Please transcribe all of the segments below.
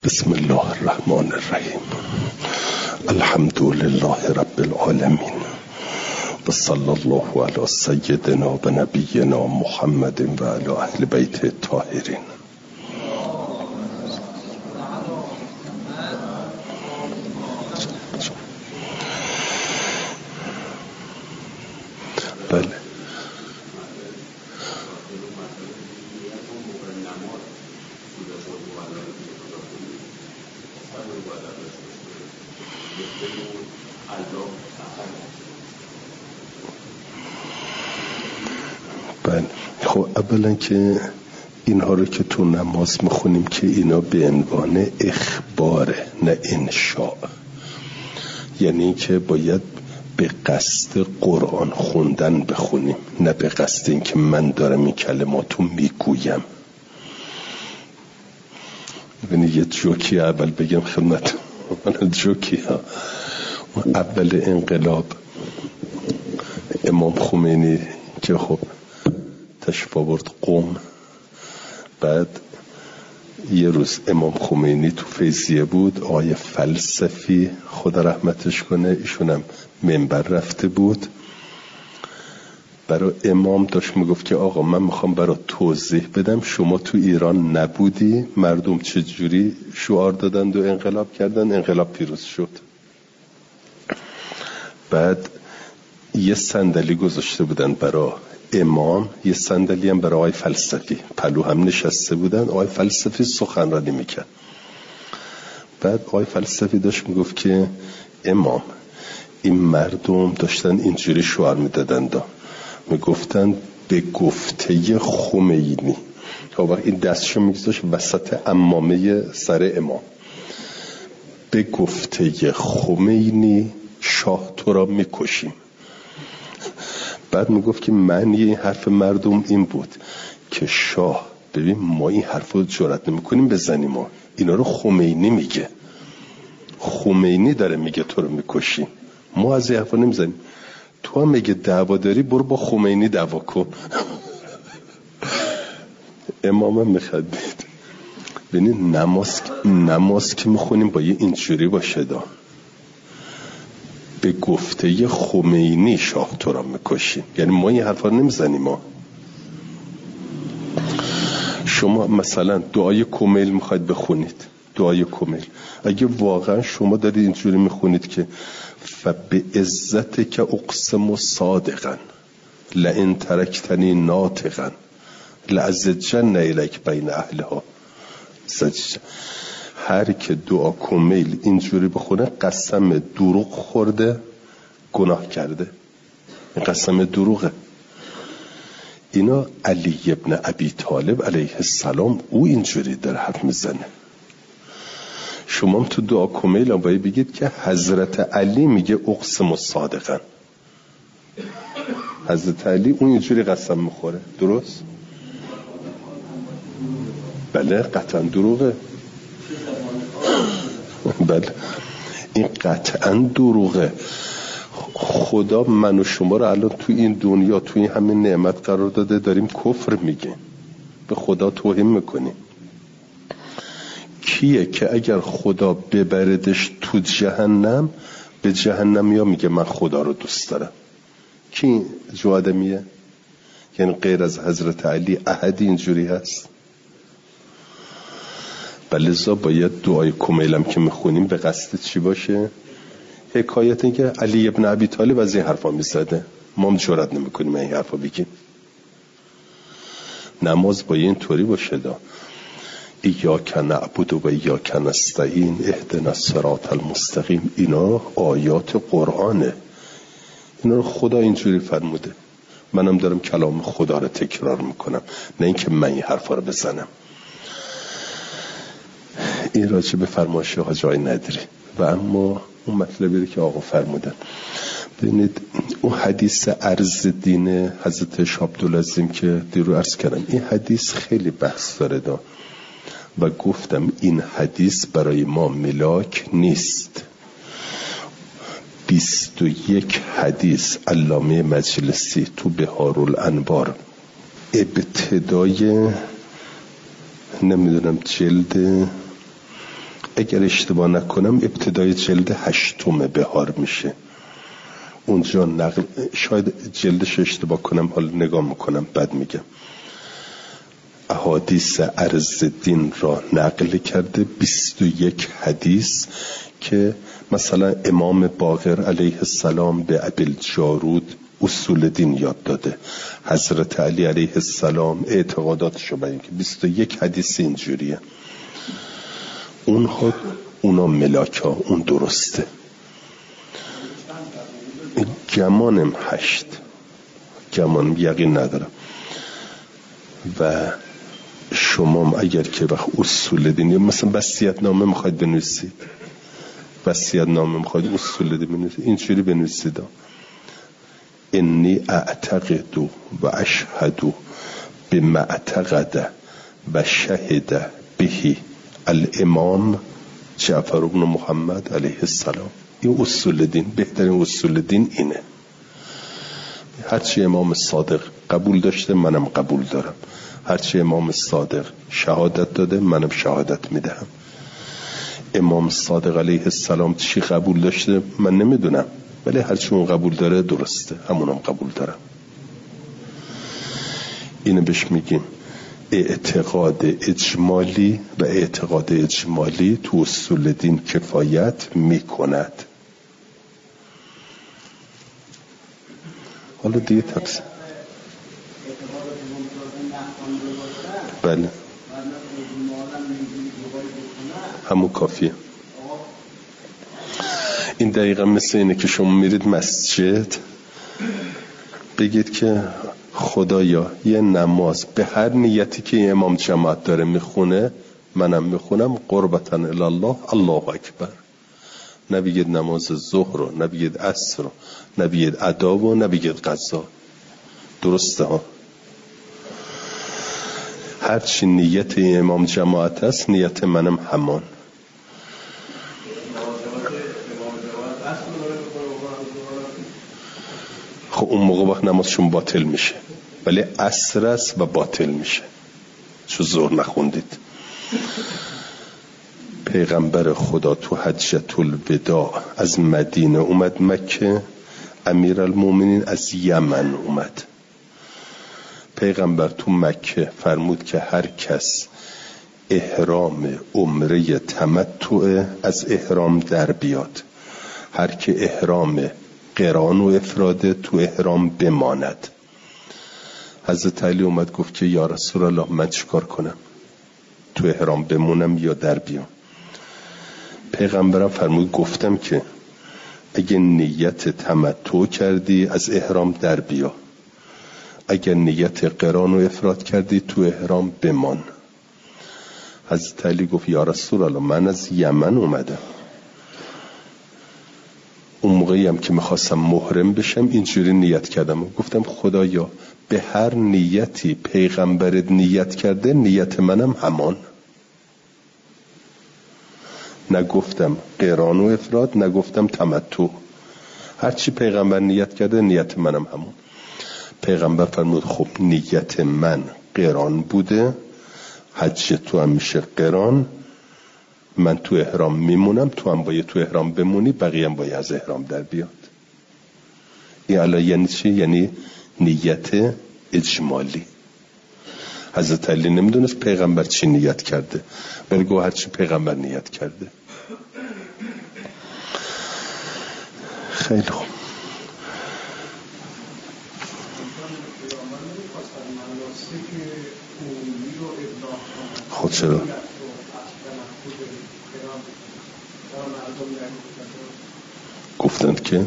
بسم الله الرحمن الرحیم. الحمد لله رب العالمین و صلی الله علی سیدنا و نبینا محمد و علی اهل بیت الطاهرین. بله خب اولا که اینها رو که تو نماز میخونیم که اینا به عنوان اخباره نه انشاء، یعنی که باید به قصد قرآن خوندن بخونیم نه به قصد این که من دارم این کلماتو میگویم. ببینید یه جوکی اول بگم خدمت من، جوکی ها اول انقلاب امام خمینی که خب تشریف آورد قم، بعد یه روز امام خمینی تو فیضیه بود، آقای فلسفی خدا رحمتش کنه ایشونم منبر رفته بود، برای امام داشت میگفت که آقا من میخوام برای توضیح بدم، شما تو ایران نبودی، مردم چجوری شعار دادند و انقلاب کردن، انقلاب پیروز شد. بعد یه صندلی گذاشته بودن برای امام، یه صندلی هم برای آقای فلسفی، پلو هم نشسته بودن، آقای فلسفی سخنرانی میکرد. بعد آقای فلسفی داشت میگفت که امام این مردم داشتن اینجوری شعار میدادن، میگفتن به گفته خمینی، تا این دستشو میگذاشت وسط عمامه سر امام، به گفته خمینی شاه تو را میکشیم. بعد میگفت که معنی این حرف مردم این بود که شاه، ببین ما این حرف رو جرئت نمیکنیم بزنیم، ما اینا رو خمینی میگه، خمینی داره میگه تو رو میکشیم، ما از این حرفا نمیزنیم، تو هم میگه دعوا داری برو با خمینی دعوا کن. امام میخندید. ببینید نماز که میخونیم با یه اینجوری باشه دا، به گفته خمینی شاه تو را میکشیم، یعنی ما این حرفا نمیزنیم. ما شما مثلا دعای کمیل میخواید بخونید، دعای کمیل اگه واقعا شما دارید اینجوری میخونید که فبه عزت که اقسم صادقا لئن ترکتنی ناطقا لأزجن الیک بین اهلها، هر که دعا کمیل اینجوری بخونه قسم دروغ خورده، گناه کرده، این قسم دروغه. اینا علی ابن ابی طالب علیه السلام او اینجوری داره حرف میزنه. شما تو دعا کمیل هم باید بگید که حضرت علی میگه اقسم صادقا، حضرت علی اون اینجوری قسم میخوره، درست؟ بله قطعا دروغه. بله این قطعا دروغه. خدا من و شما رو الان تو این دنیا تو این همین نعمت قرار داده، داریم کفر میگه، به خدا توهین میکنیم. کیه که اگر خدا ببردش تو جهنم، به جهنم یا میگه من خدا رو دوست دارم؟ کی جو آدمیه؟ یعنی غیر از حضرت علی احدی اینجوری هست؟ بلذا باید دعای کمیلم که میخونیم به قصد چی باشه؟ حکایت این که علی ابن ابی طالب از این حرفا میزده، ما هم جرئت نمیکنیم این حرفا بگیم. نماز باید این طوری باشه دا ایاک نعبد و ایاک نستعین اهدنا الصراط المستقیم، اینا آیات قرآنه، اینا رو خدا اینجوری فرموده، منم دارم کلام خدا رو تکرار میکنم، نه اینکه من این حرفا رو بزنم. این راجع به فرمایش حاج آقای ندری. و اما اون مطلبی که آقا فرمودن، ببینید اون حدیث عرض دین حضرت شاه عبدالعظیم که دیرو عرض کردم، این حدیث خیلی بحث داره دا و گفتم این حدیث برای ما ملاک نیست. 21 حدیث علامه مجلسی تو بهارالانوار ابتدای نمیدونم جلد اگر اشتباه نکنم ابتدای جلد 8 بهار میشه اونجا نقل، شاید جلدش اشتباه کنم، حالا نگاه میکنم بعد میگم. احادیث عرض دین را نقل کرده، 21 حدیث که مثلا امام باقر علیه السلام به ابوالجارود اصول دین یاد داده، حضرت علی علیه السلام اعتقاداتشو بیان که 21 حدیث اینجوریه. اونا ملاکا، اون درسته. گمانم 8، گمانم یقین ندارم. و شما اگر که وقت اصول دین مثلا وصیت نامه میخواید بنویسید، وصیت نامه میخواید اصول دین بنویسید، اینجوری بنویسید: انی اعتقد و اشهد بما اعتقد و شهد به الامام جعفر بن محمد علیه السلام. این اصول دین، بهترین اصول دین اینه. هرچی امام صادق قبول داشته منم قبول دارم، هرچی امام صادق شهادت داده منم شهادت میدهم. امام صادق علیه السلام چی قبول داشته من نمیدونم، ولی هرچی اون قبول داره درسته، همونم قبول دارم. اینو بهش میگیم اعتقاد اجمالی، و اعتقاد اجمالی تو اصول دین کفایت میکند. حالا دیگه تفسیر بله همون کافیه. این دقیقا مثل اینه که شما میرید مسجد بگید که خدایا یه نماز به هر نیتی که امام جماعت داره میخونه منم میخونم، قربتن الله، الله اکبر. نبگید نماز ظهر رو، نبگید عصر رو، نبگید ادا و نبگید قضا. درسته ها؟ هرچی نیت امام جماعت است نیت منم همان. خب اون موقع وقت نمازشون باطل میشه، ولی عصر است و باطل میشه چو ظهر نخوندید. پیغمبر خدا تو حجت الوداع از مدینه اومد مکه، امیرالمومنین از یمن اومد. پیغمبر تو مکه فرمود که هر کس احرام عمره تمتع از احرام در بیاد، هر که احرام قران و افراده تو احرام بماند. حضرت علی اومد گفت که یا رسول الله من چیکار کنم، تو احرام بمونم یا در بیام؟ پیغمبرم فرمود گفتم که اگه نیت تمتع کردی از احرام در بیا، اگر نیت قران و افراد کردی تو احرام بمان. حضرت علی گفت یا رسول الله من از یمن اومدم، اون موقعی هم که میخواستم محرم بشم اینجوری نیت کردم، گفتم خدایا به هر نیتی پیغمبرت نیت کرده نیت منم همان. نگفتم قران و افراد، نگفتم تمتع، هرچی پیغمبر نیت کرده نیت منم همون. پیغمبر فرمود خب نیت من قران بوده، حج تو هم میشه قران، من تو احرام میمونم، تو هم باید تو احرام بمونی، بقیه هم باید از احرام در بیاد. این الان یعنی چی؟ یعنی نیت اجمالی. حضرت علی نمیدونست پیغمبر چی نیت کرده، ولی گوه هرچی پیغمبر نیت کرده. خیلی خوب. خود چرا؟ گفتند که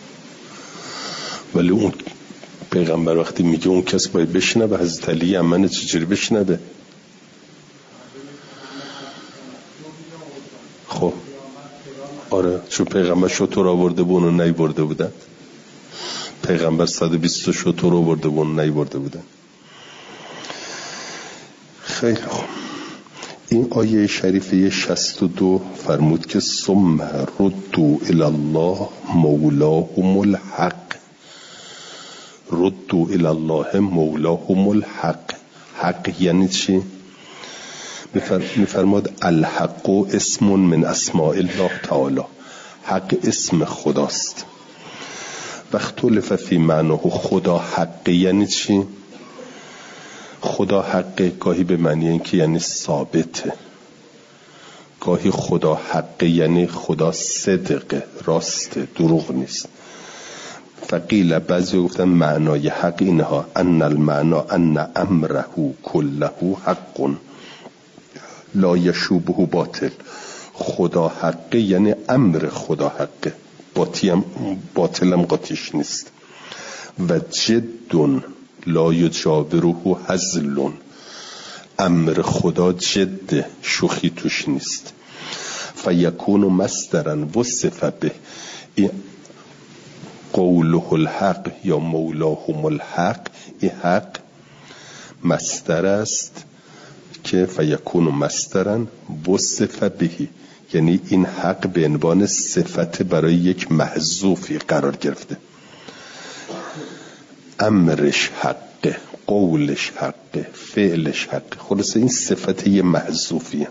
ولی اون پیغمبر وقتی میگه اون کس باید بشنه به حضرت علی یمن چجوری بشنه؟ خب آره چون پیغمبر شتر آورده بود اونو نی برده بودن، پیغمبر 120 شتر آورده بود اونو نی برده بودن. خیلی خوب. این آیه شریفه 62 فرمود که ثم ردوا الی الله مولاهم الحق. ردوا الی الله مولاهم الحق. حق یعنی چی؟ میفرماد الحق اسم من اسماء الله تعالی، حق اسم خداست. و اختلف فی معناه، خدا حق یعنی چی؟ خدا حق گاهی به معنی این که یعنی ثابته، گاهی خدا حق یعنی خدا صدقه، راسته، دروغ نیست. فقیل بعضی گفتن معنای حق اینها، ان المعنا ان امره کله حق لا یشوبه باطل. خدا حق یعنی امر خدا حقه، باطلم قاطیش نیست. و جد لا یجابره هزل، امر خدا جد، شوخی توش نیست. فیکون مصدرا وصف به، قوله الحق یا مولاهم الحق، این حق مصدر است که فیکون مصدرا وصف به، یعنی این حق به عنوان صفت برای یک محذوفی قرار گرفته. امرش حقه، قولش حقه، فعلش حقه، خلاصه این صفت یه محذوفیه.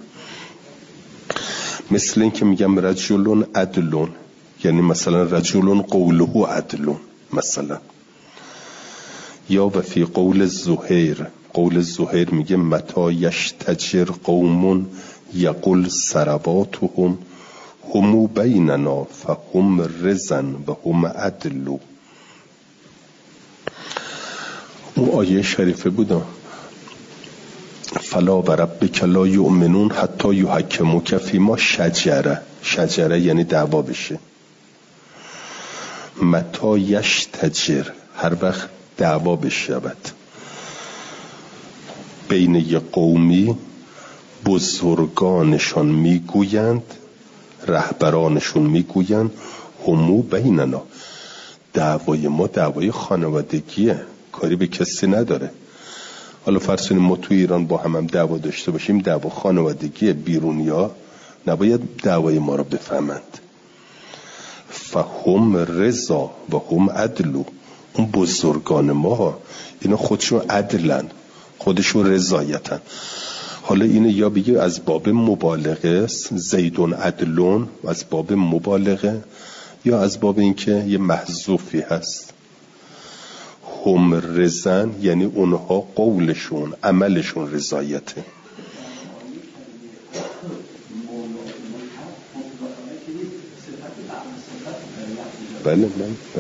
مثل این که میگم رجل عدل، یعنی مثلا رجل قوله عدل مثلا. یا و فی قول زهیر، قول زهیر میگه متی یشتجر قوم یقول ثرواتهم هم بیننا فهم رزن و هم عدل. اون آیه شریفه بودم فلا و ربک لا یؤمنون حتی یحکموک فیما شجره، شجره یعنی دعوا بشه. متی یشتجر، هر وقت دعوا بشود بین یک قومی، بزرگانشان میگویند، رهبرانشون میگویند همو بیننا، دعوای ما دعوای خانوادگیه، کاری به کسی نداره. حالا فرض کنیم ما تو ایران با هم دعوا داشته باشیم، دعوا خانوادگیه، بیرونیا نباید دعوای ما رو بفهمند. فهم رضا و هم عدلو، اون بزرگان ما اینا خودشون عدلن، خودشون رضایتن. حالا اینه یا بگه از باب مبالغه است، زیدون عدلون، از باب مبالغه، یا از باب اینکه یه محذوفی هست. هم رضن یعنی اونها قولشون، عملشون رضایته. بله.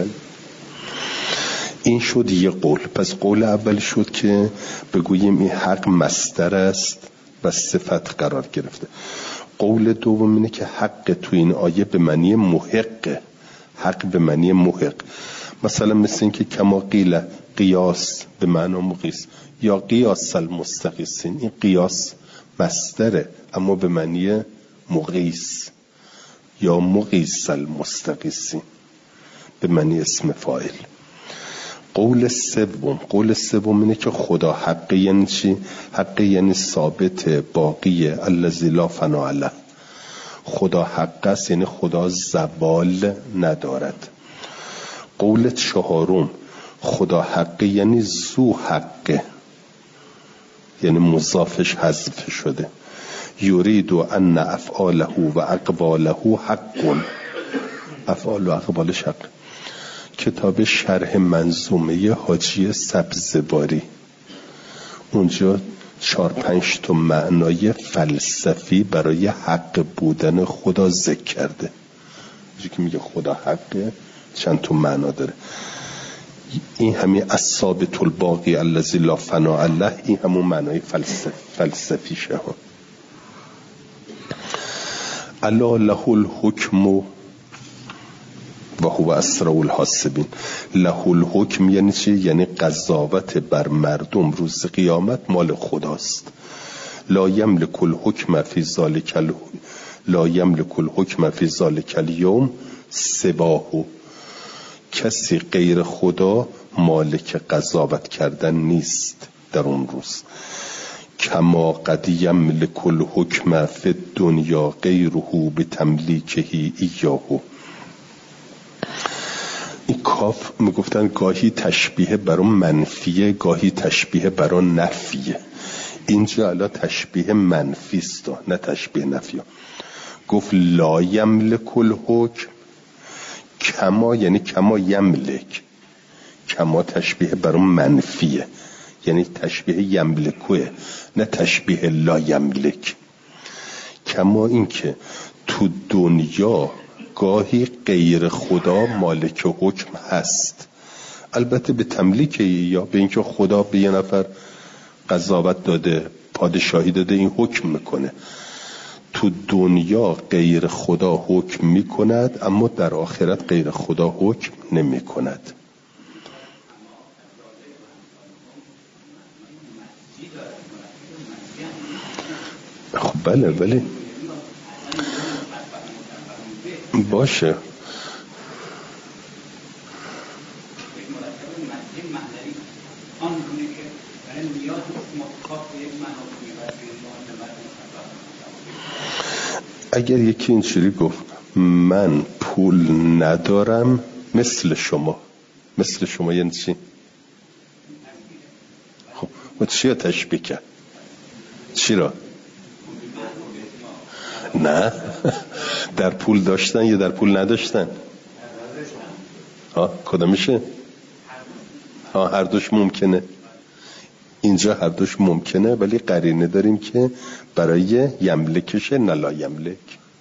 این شد یه قول. پس قول اول شد که بگوییم این حق مصدر است و صفت قرار گرفته. قول دوم اینه که حق تو این آیه به معنی محق، حق به معنی محق. مثلا مثل این که کما قیل قیاس به معنی مقیس، یا قیاس المستقیسین، این قیاس مصدره اما به معنی مقیس، یا مقیس المستقیسین به معنی اسم فاعل. قول سوم اینه که خدا حق یعنی چی؟ حق یعنی ثابت، باقی، الذی لا فنا علیه. خدا حق است یعنی خدا زوال ندارد. قول چهارم خدا حق یعنی ذو حق، یعنی مضافش حذف شده. یرید ان افعاله و اقواله حق، افعال و اقوالش حق. کتاب شرح منظومه حاجی سبزواری، اونجا 4-5 تا معنای فلسفی برای حق بودن خدا ذکر کرده. اینجا که میگه خدا حقه چند تا معنا داره. این همین الثابت الباقی الذی لا فنا علیه، این همون معنای فلسفی شه. الا له الحکم و هو اسرع الحاسبین. له الحکم یعنی چی؟ یعنی قضاوت بر مردم روز قیامت مال خداست. لا یملک الحکم فی ذلک الیوم سواه، کسی غیر خدا مالک قضاوت کردن نیست در اون روز. کما قد یملک الحکم فی الدنیا غیره بتملیکه ایاه. این کاف میگفتن گاهی تشبیه برای منفیه، گاهی تشبیه برای نفیه. اینجا الان تشبیه منفی است نه تشبیه نفی. گفت لا یملک الحکم کما، یعنی کما یملک، کما تشبیه برای منفیه، یعنی تشبیه یملکوه نه تشبیه لا یملک. کما این که تو دنیا گاهی غیر خدا مالک حکم هست، البته به تملیک یا به اینکه خدا به یه نفر قضاوت داده، پادشاهی داده، این حکم میکنه. تو دنیا غیر خدا حکم میکند اما در آخرت غیر خدا حکم نمیکند. خب بله ولی باشه اگر یکی اینجوری گفت من پول ندارم مثل شما، مثل شما یعنی چی؟ خب و چی رو تشبیه کرد؟ چی را؟ نه در پول داشتن یا در پول نداشتن؟ کدومشه؟ هر دوش ممکنه. اینجا هر دوش ممکنه ولی قرینه داریم که برای یملکشه نه لا یملک.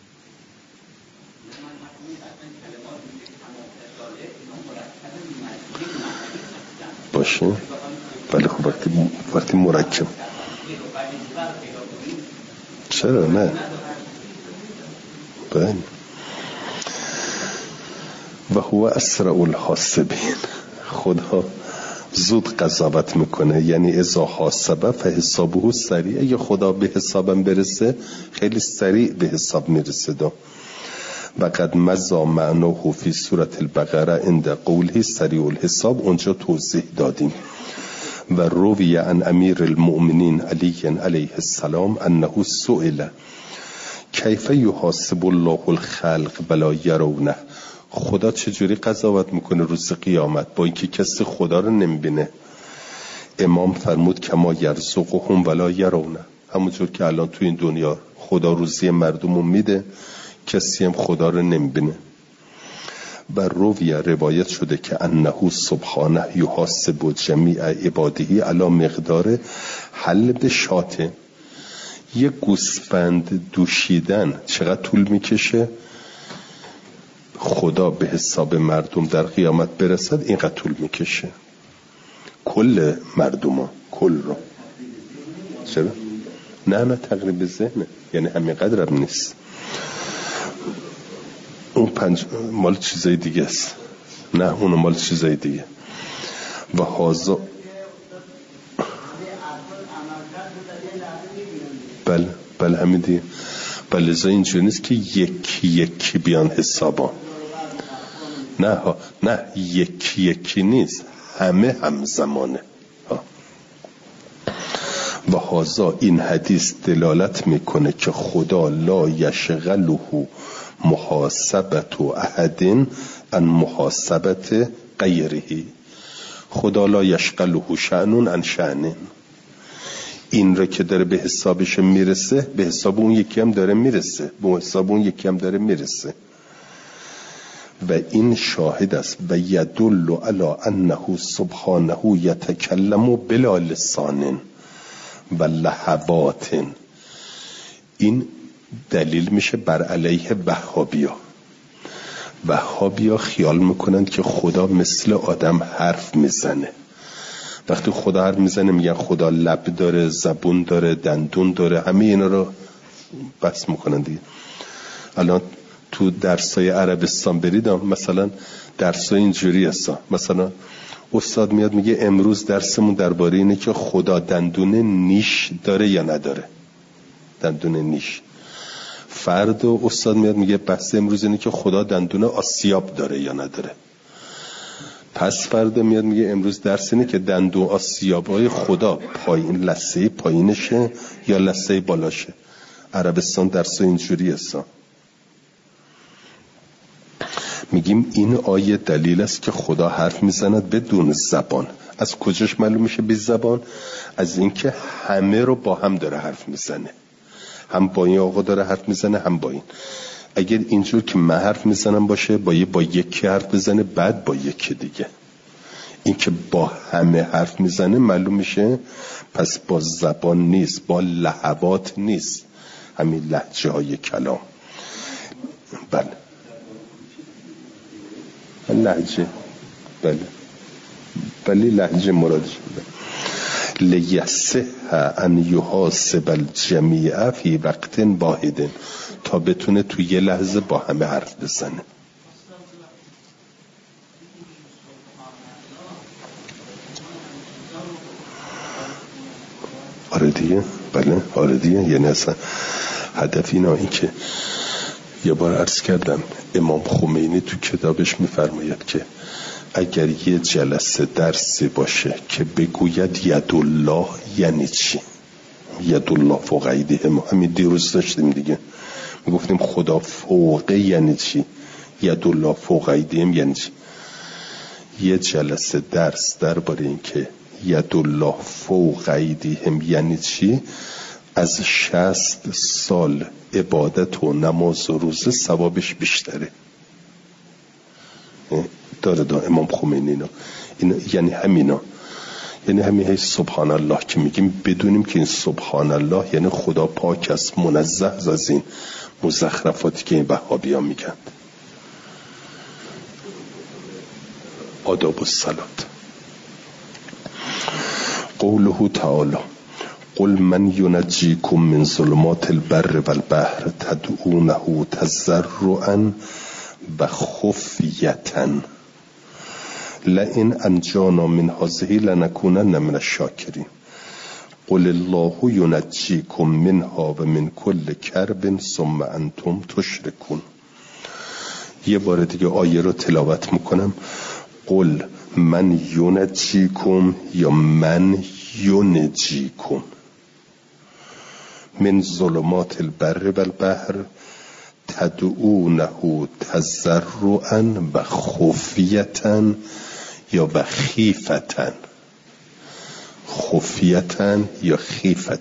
باشه ولی خب وقتی مرکب چرا نه؟ بله. و هو اسرع الحاسبین، خدا زود قضاوت میکنه، یعنی اذا حاسبه فحسابه سریع، اگه خدا به حسابم برسه خیلی سریع به حساب میرسه. و قد مزا معناه فی سورة البقره عند قوله سریع الحساب، اونجا توضیح دادیم. و روی عن امیر المؤمنین علی علیه السلام انه سئل کیف یحاسب الله الخلق بلا یرونه، خدا چجوری قضاوت میکنه روز قیامت با اینکه کسی خدا رو نمیبینه؟ امام فرمود کما یرزقهم ولا یرونه، همونجور که الان تو این دنیا خدا روزی مردمو میده کسی هم خدا رو نمیبینه. و روی روایت شده که انه سبحانه یحاسب جمیع عباده علی مقدار حلب شاته، یه گوسفند دوشیدن چقدر طول میکشه؟ خدا به حساب مردم در قیامت برسد اینقدر طول میکشه. کل مردم ها کل رو چرا؟ نه تقریب ذهنه، یعنی همین قدر هم نیست. اون مال چیزای دیگه است، نه اون مال چیزای دیگه. و هازا بله همین دیگه. بله زا اینجور نیست که یکی بیان حسابا، نه یکی نیست، همه همزمانه. و هازا این حدیث دلالت میکنه که خدا لا یشغله محاسبت احد عن محاسبت غیره، خدا لا یشغله شأن عن شأن، این را که داره به حسابش میرسه به حساب اون یکی هم داره میرسه، به حساب اون یکی هم داره میرسه. و این شاهد است و یدل علی انه سبحانه یتکلم بلا لسان و لهوات، این دلیل میشه بر علیه وهابیا خیال میکنن که خدا مثل آدم حرف میزنه. وقتی خدا حرف میزنه میگن خدا لب داره، زبون داره، دندون داره، همه اینا رو بحث میکنن دیگه. الان تو درسای عربستان برید مثلا درسای اینجوری هستن، مثلا استاد میاد میگه امروز درسمون درباره اینه که خدا دندون نیش داره یا نداره، دندون نیش. فرد و استاد میاد میگه بحث امروز اینه که خدا دندون آسیاب داره یا نداره. پس فرد میاد میگه امروز درس اینه که دندون آسیابای خدا پایین لثه پایینشه یا لثه بالاشه. عربستان درس اینجوری هستن. میگیم این آیه دلیل است که خدا حرف میزند بدون زبان. از کجاش معلوم میشه بی زبان؟ از اینکه همه رو با هم داره حرف میزنه، هم با این آقا داره حرف میزنه هم با این. اگر اینجور که من حرف میزنم باشه با یکی حرف بزنه بعد با یکی دیگه. این که با همه حرف میزنه معلوم میشه پس با زبان نیست، با لهبات نیست، همین لهجه های کلام. بله لهجه، بله لهجه مرادش بوده. لیصح ان یحاسب الجمیع فی وقت واحد، تا بتونه تو یه لحظه با همه حرف بزنه. آره دیگه، بله آره دیگه. یعنی اصلا هدف این که یه بار عرض کردم امام خمینی تو کتابش میفرماید که اگر یه جلسه درسی باشه که بگوید یدالله یعنی چی؟ یدالله فوق ایدیهم، همین دیروز داشتیم دیگه، میگفتیم خدا فوقه یعنی چی؟ یدالله فوق ایدیهم یعنی چی؟ یه جلسه درس درباره این که یدالله فوق ایدیهم یعنی چی، از 60 سال عبادت و نماز و روزه ثوابش بیشتره. داره امام خمینی اینا یعنی همینا، یعنی همین سبحان الله که میگیم بدونیم که این سبحان الله یعنی خدا پاک است، منزه از این مزخرفاتی که این وهابی‌ها میگن. آداب الصلات. قوله تعالی قل من ینجیکم من ظلمات البر والبحر تدعونه تضرعا و خفیة لئن انجانا من هذه لنکونن من الشاکرین قل الله ینجیکم منها و من کل کرب ثم انتم تشرکون. یه بار دیگه آیه رو تلاوت میکنم. قل من ینجیکم یا من ینجیکم من ظلمات البر والبحر تدعونه تضرعا و خفیة یا و خیفة، خفیة یا خیفة.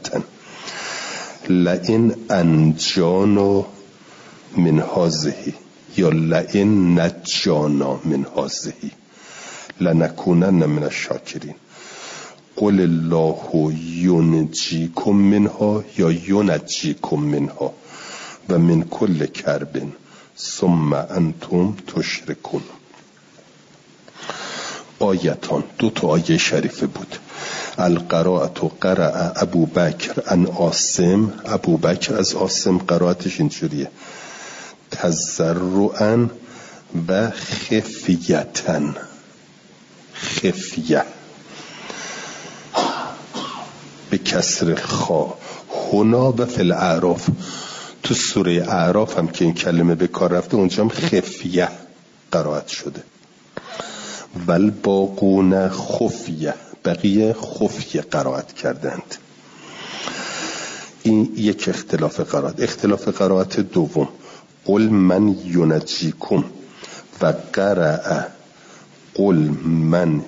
لئن انجانا من هذه یا لئن نجانا من هذه لنکونن من الشاکرین قل الله ینجیکم منها یا ینجیکم منها و من کل کرب ثم انتم تشرکون. آیتان، 2 آیه شریفه بود. القراءت قرأ ابو بکر عن عاصم، ابو بکر از عاصم قرائتش اینجوریه تضرعا و خفیة، خفیه به کسر خا هنا و فی الاعراف. تو سوره اعراف هم که این کلمه به کار رفته اونجا هم خفیه قرائت شده. والباقون خفیه، بقیه خفیه قرائت کردند. این یک اختلاف قرائت. اختلاف قرائت دوم قل من ینجیکم و قرأ قل من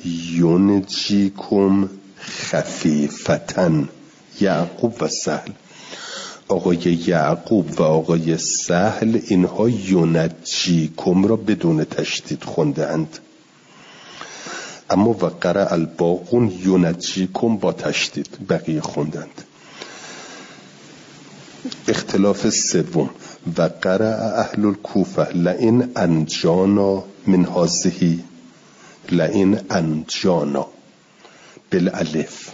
ینجیکم خفیفة. یعقوب و سهل، آقای یعقوب و آقای سهل اینها ینجیکم را بدون تشدید خونده اند، اما و قرأ الباقون ینجیکم با تشدید بقیه خوندند. اختلاف سوم و قرأ اهل الکوفه لئن انجانا من هذه، لئن انجانا بالالف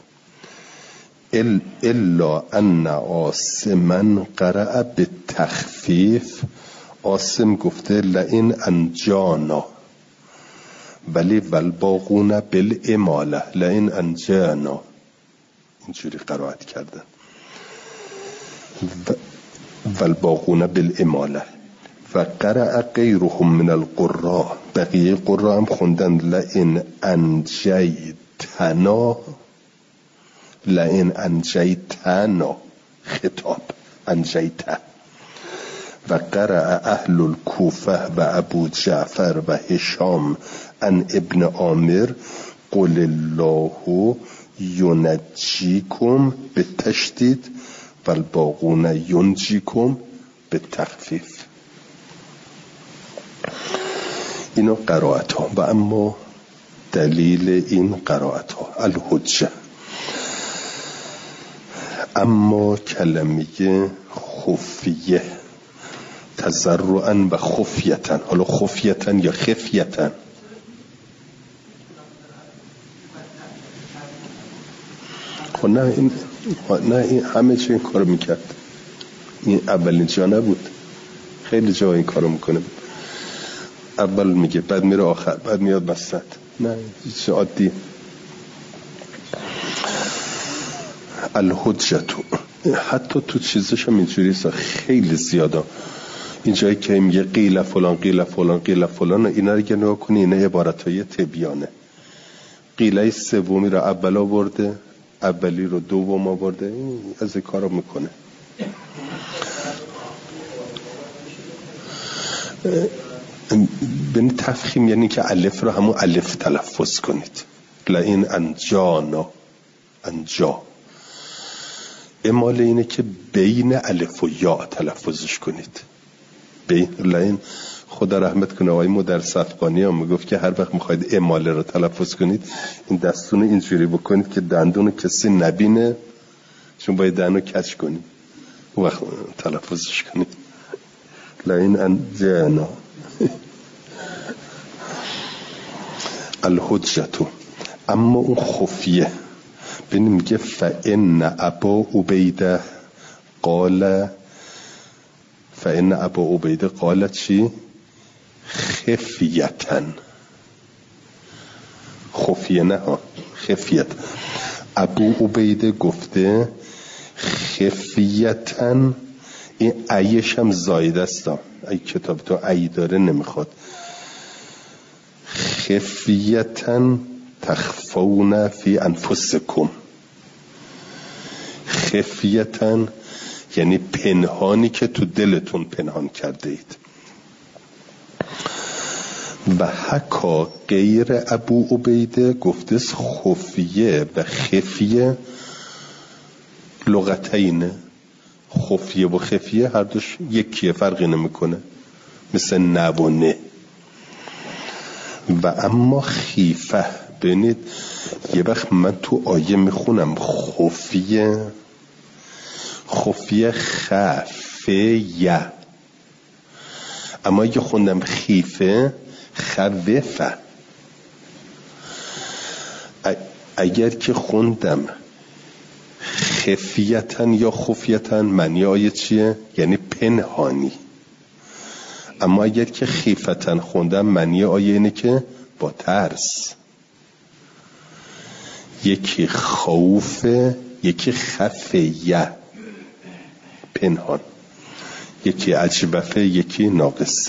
الا ان عاصما قرأ بالتخفیف. عاصم گفته لئن انجانا، ولی والباقون بالاماله لئن انجانا، اینجوری قرائت کردن. والباقون بالاماله و قرأ غیرهم من القراء، بقیه قراء هم خوندن لئن انجیتنا، لئن انجیتنا خطاب انجیت و قرأ اهل الکوفه و ابو جعفر و هشام ان ابن عامر قل الله ینجیکم به تشدید و الباقون ینجیکم به تخفیف. اینا قرائت ها. و اما دلیل این قرائت ها الحجه. اما کلمه خفیه تضرعا و خفیتن، حالا خفیتن یا خفیتن، خب نه این همه چی این کارو میکرد، این اولین جا نبود، خیلی جا این کارو میکنه، اول میگه بعد میره آخر بعد میاد وسط، نه چیز عادی. الحجتو حتی تو چیزش هم اینجوری خیلی زیاده، این جایی که میگه قیل فلان قیل فلان قیل فلان، اینا رو که نگاه کنی اینا عبارتهای تبیانه. قیله سومی رو اول آورده، اولی رو دوم آورده، این از این کارو میکنه. بین تفخیم یعنی که الف رو همون الف تلفظ کنید، لئن انجانا، انجا. امال اینه که بین الف و یا تلفظش کنید. لئن خدا رحمت کنه آقای مدرس افغانی هم میگفت که هر وقت میخواید اماله رو تلفظ کنید این دستون اینجوری بکنید که دندون کسی نبینه، چون باید دندون کج کنید اون وقت تلفظش کنید. لئن انجانا. الحجتو. اما اون خفیه ببین میگه فإن ابا عبیده قال، فإن ابا عبیده قال چی؟ خفیتن، خفیه نه ها، خفیت. ابو عبیده گفته خفیتن، این ایش هم زاید است، ای کتاب تو ای داره نمیخواد. خفیتن تخفون فی انفسکم. خفیتن یعنی پنهانی که تو دلتون پنهان کرده اید. و حکا غیر ابو عبیده گفته خفیه و خفیه لغتینه، خفیه و خفیه هر دوش یکیه، فرقی نمیکنه، مثل نه و نه. و اما خیفه، ببینید یه وقت من تو آیه میخونم خفیه، خفیه خفیه، اما اگه خوندم خیفه خوفه. اگر که خوندم خفیتن یا خفیتن معنی آیه چیه؟ یعنی پنهانی. اما اگر که خیفتن خوندم معنی آیه اینه که با ترس. یکی خوفه، یکی خفیه پنهان، یکی عجبفه، یکی ناقص.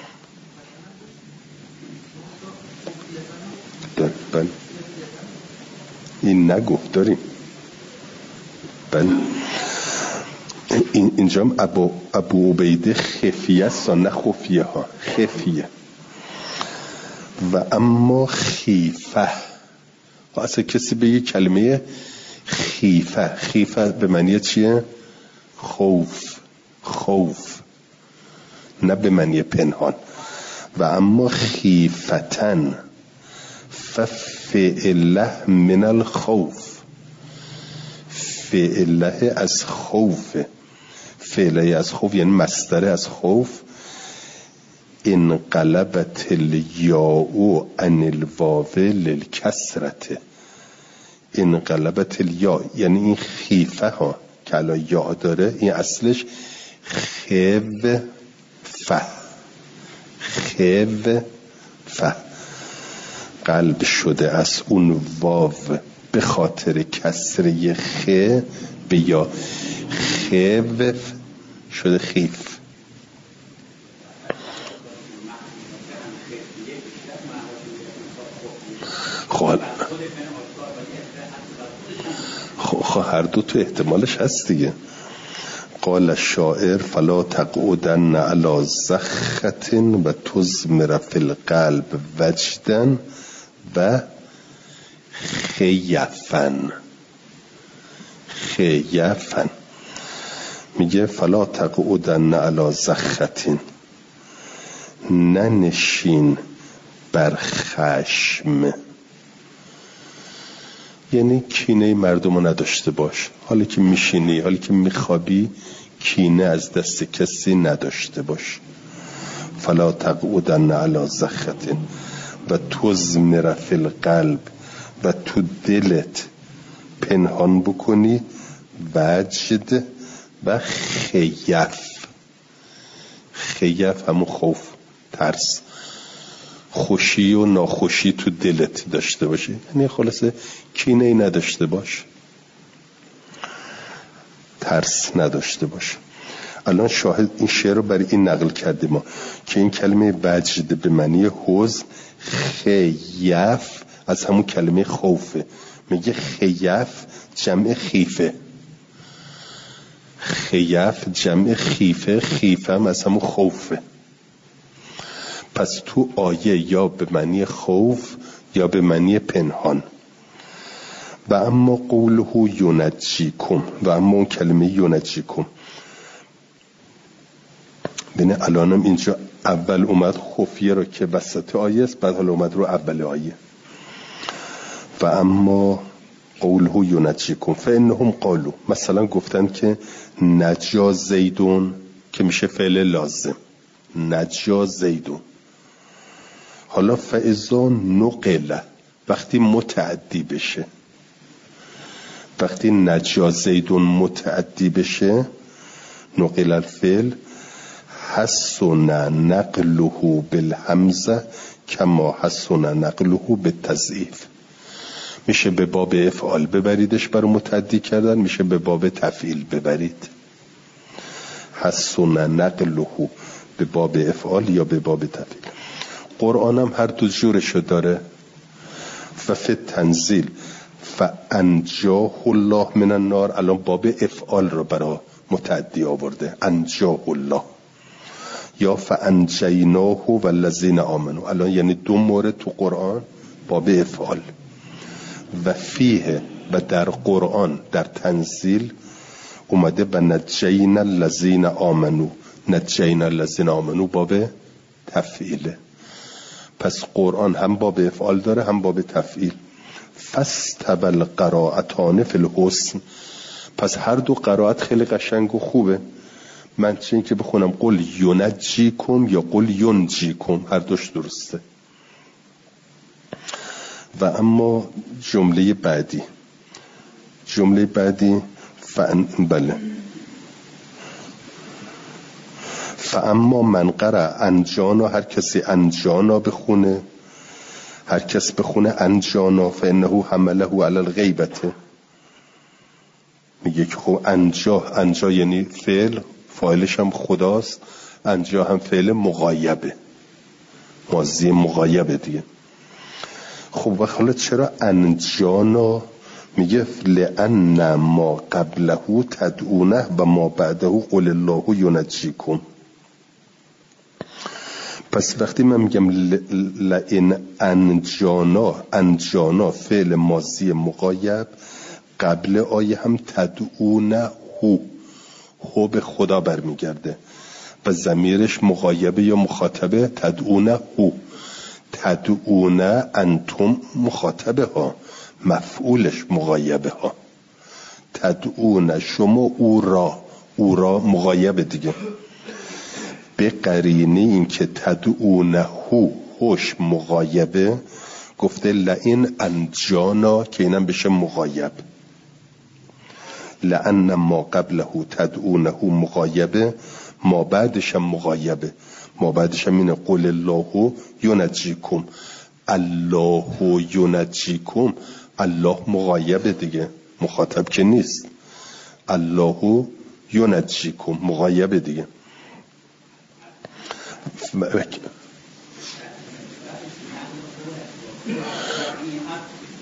بله این نگفت داریم. بله اینجا هم ابو عبیده خفیه است نه خفیه ها، خفیه. و اما خیفه، اصلا کسی به یه کلمه خیفه، خیفه به معنی چیه؟ خوف، خوف نه به معنی پنهان. و اما خیفتن ففعله من الخوف، فعله از خوف، فعله از خوف یعنی مصدر از خوف. انقلبت الیاء عن الواو للکسرته، انقلبت الیاء یعنی این خیفه ها که الان یا داره این اصلش خفه، خفه قلب شده از اون واو به خاطر کسره خ به یا، خف شده خیف. خب هر دو تو احتمالش هست دیگه. قال الشاعر فلا تقعدن على زخة و تزمر في القلب وجدا و خیفن. میگه فلا تقعدن علی زخة، ننشین بر خشم، یعنی کینه مردم رو نداشته باش. حالی که میشینی، حالی که میخوابی، کینه از دست کسی نداشته باش. فلا تقعدن علی زخة و تزمر فی القلب، و تو دلت پنهان بکنی وجد و خیف همون خوف، ترس، خوشی و ناخوشی تو دلت داشته باشی، یعنی خلاصه کینه ای نداشته باش، ترس نداشته باش. الان شاهد این شعر رو برای این نقل کردیم ما که این کلمه وجد به معنی حزن، خیف از همون کلمه خوفه. میگه خیف جمع خیفه، خیف جمع خیفه، خیفم از همون خوفه. پس تو آیه یا به معنی خوف یا به معنی پنهان. و اما قوله ینجیکم، و اما اون کلمه ینجیکم، بینه الانم اینجا اول اومد خفیه رو که وسط آیه است، بعد حالا اومد رو اول آیه. و اما قوله ینجیکم فانهم قالوا، مثلا گفتن که نجا زیدون، که میشه فعل لازم، نجا زیدون. حالا فاذا نقل، وقتی متعدی بشه، وقتی نجا زیدون متعدی بشه، نقل الفعل حسن نقله بالهمزه کما حسن نقله بالتضعیف. میشه به باب افعال ببریدش برای متعدی کردن، میشه به باب تفعیل ببرید. حسن نقله به باب افعال یا به باب تفعیل. قرآن هم هر دو جورشو داره. ففی تنزیل فانجاه الله من النار، الان باب افعال رو برای متعدی آورده، انجاه الله. یا فانجیناه والذین آمنوا، الان یعنی دو مورد تو قرآن باب افعال. و فیه، و در قرآن در تنزیل اومده به نجینا الذین آمنوا، نجینا الذین آمنوا باب تفعیله. پس قرآن هم باب افعال داره هم باب تفعیل. فاستوى القراءتان فی الحسن، پس هر دو قرائت خیلی قشنگ و خوبه. من چه این که بخونم قل ینجیکم یا قل ینجیکم، هر دوش درسته. و اما جمله بعدی بله، فاما من قرأ انجانا، هر کسی انجانا بخونه، هر کس بخونه انجانا فانه حمله علی الغیبته. میگه که خب انجا یعنی فعل، فاعلش هم خداست، انجا هم فعل مغایبه، ماضی مغایبه دیگه. خب و حالا چرا انجانا؟ میگه لأن ما قبله تدعونه و ما بعده قل الله ینجیکم. پس وقتی من میگم لئن انجانا فعل ماضی مغایب، قبل آیه هم تدعونه هو به خدا برمیگرده و ضمیرش مغایبه یا مخاطبه، تدعونه هو، تدعونه انتم مخاطبه ها، مفعولش مغایبه ها، تدعونه شما او را مغایبه دیگه. به قرینه این که تدعونه هوش مغایبه، گفته لئن انجانا که اینم بشه مغایب. لأن ما قبله تدعونه مغایبه، ما بعدش هم مغایبه، ما بعدش هم اینه قل الله ینجیکم، الله ینجیکم، الله مغایبه دیگه، مخاطب که نیست. الله ینجیکم مغایبه دیگه.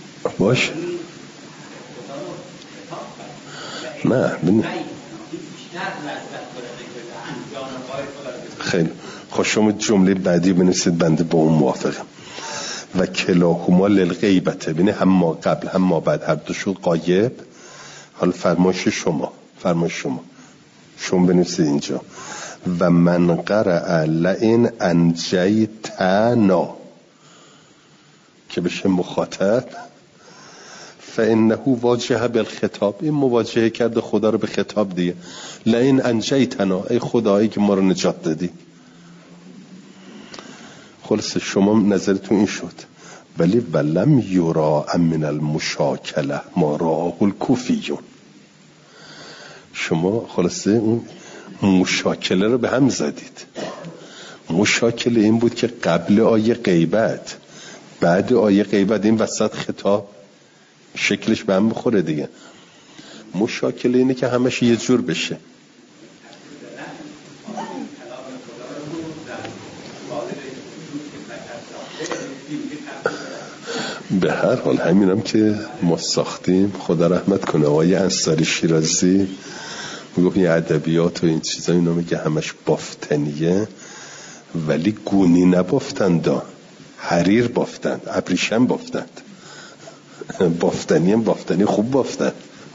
باش نه خیلی خوش. شما جمله بعدی بنویسید، بنده با اون موافقم. و کلاهما للغیبته، ببینید هم ما قبل هم ما بعد هر دو شد غایب. حالا فرمایش شما بنویسید اینجا. و من قرأ لئن انجیتنا که بشه مخاطب، فانه واجه بالخطاب، این مواجهه کرده خدا رو به خطاب دیگه. لئن انجیتنا، ای خدایی که ما رو نجات دادی. خلاص شما نظرتون این شد. ولی ولم یرا من المشاکله ما راه الکوفیون. شما خلاصه اون مشاکله رو به هم زدید. مشاکله این بود که قبل آیه غیبت بعد آیه غیبت، این وسط خطاب شکلش به هم بخوره دیگه. مشاکله اینه که همش یه جور بشه. به هر حال همینم که ما ساختیم. خدا رحمت کنه آقای انصاری شیرازی میگفت این ادبیات و این چیزا اینا میگه همش بافتنیه، ولی گونی نبافتند، حریر بافتند، ابریشم بافتند. بافتنی خوب بافتند.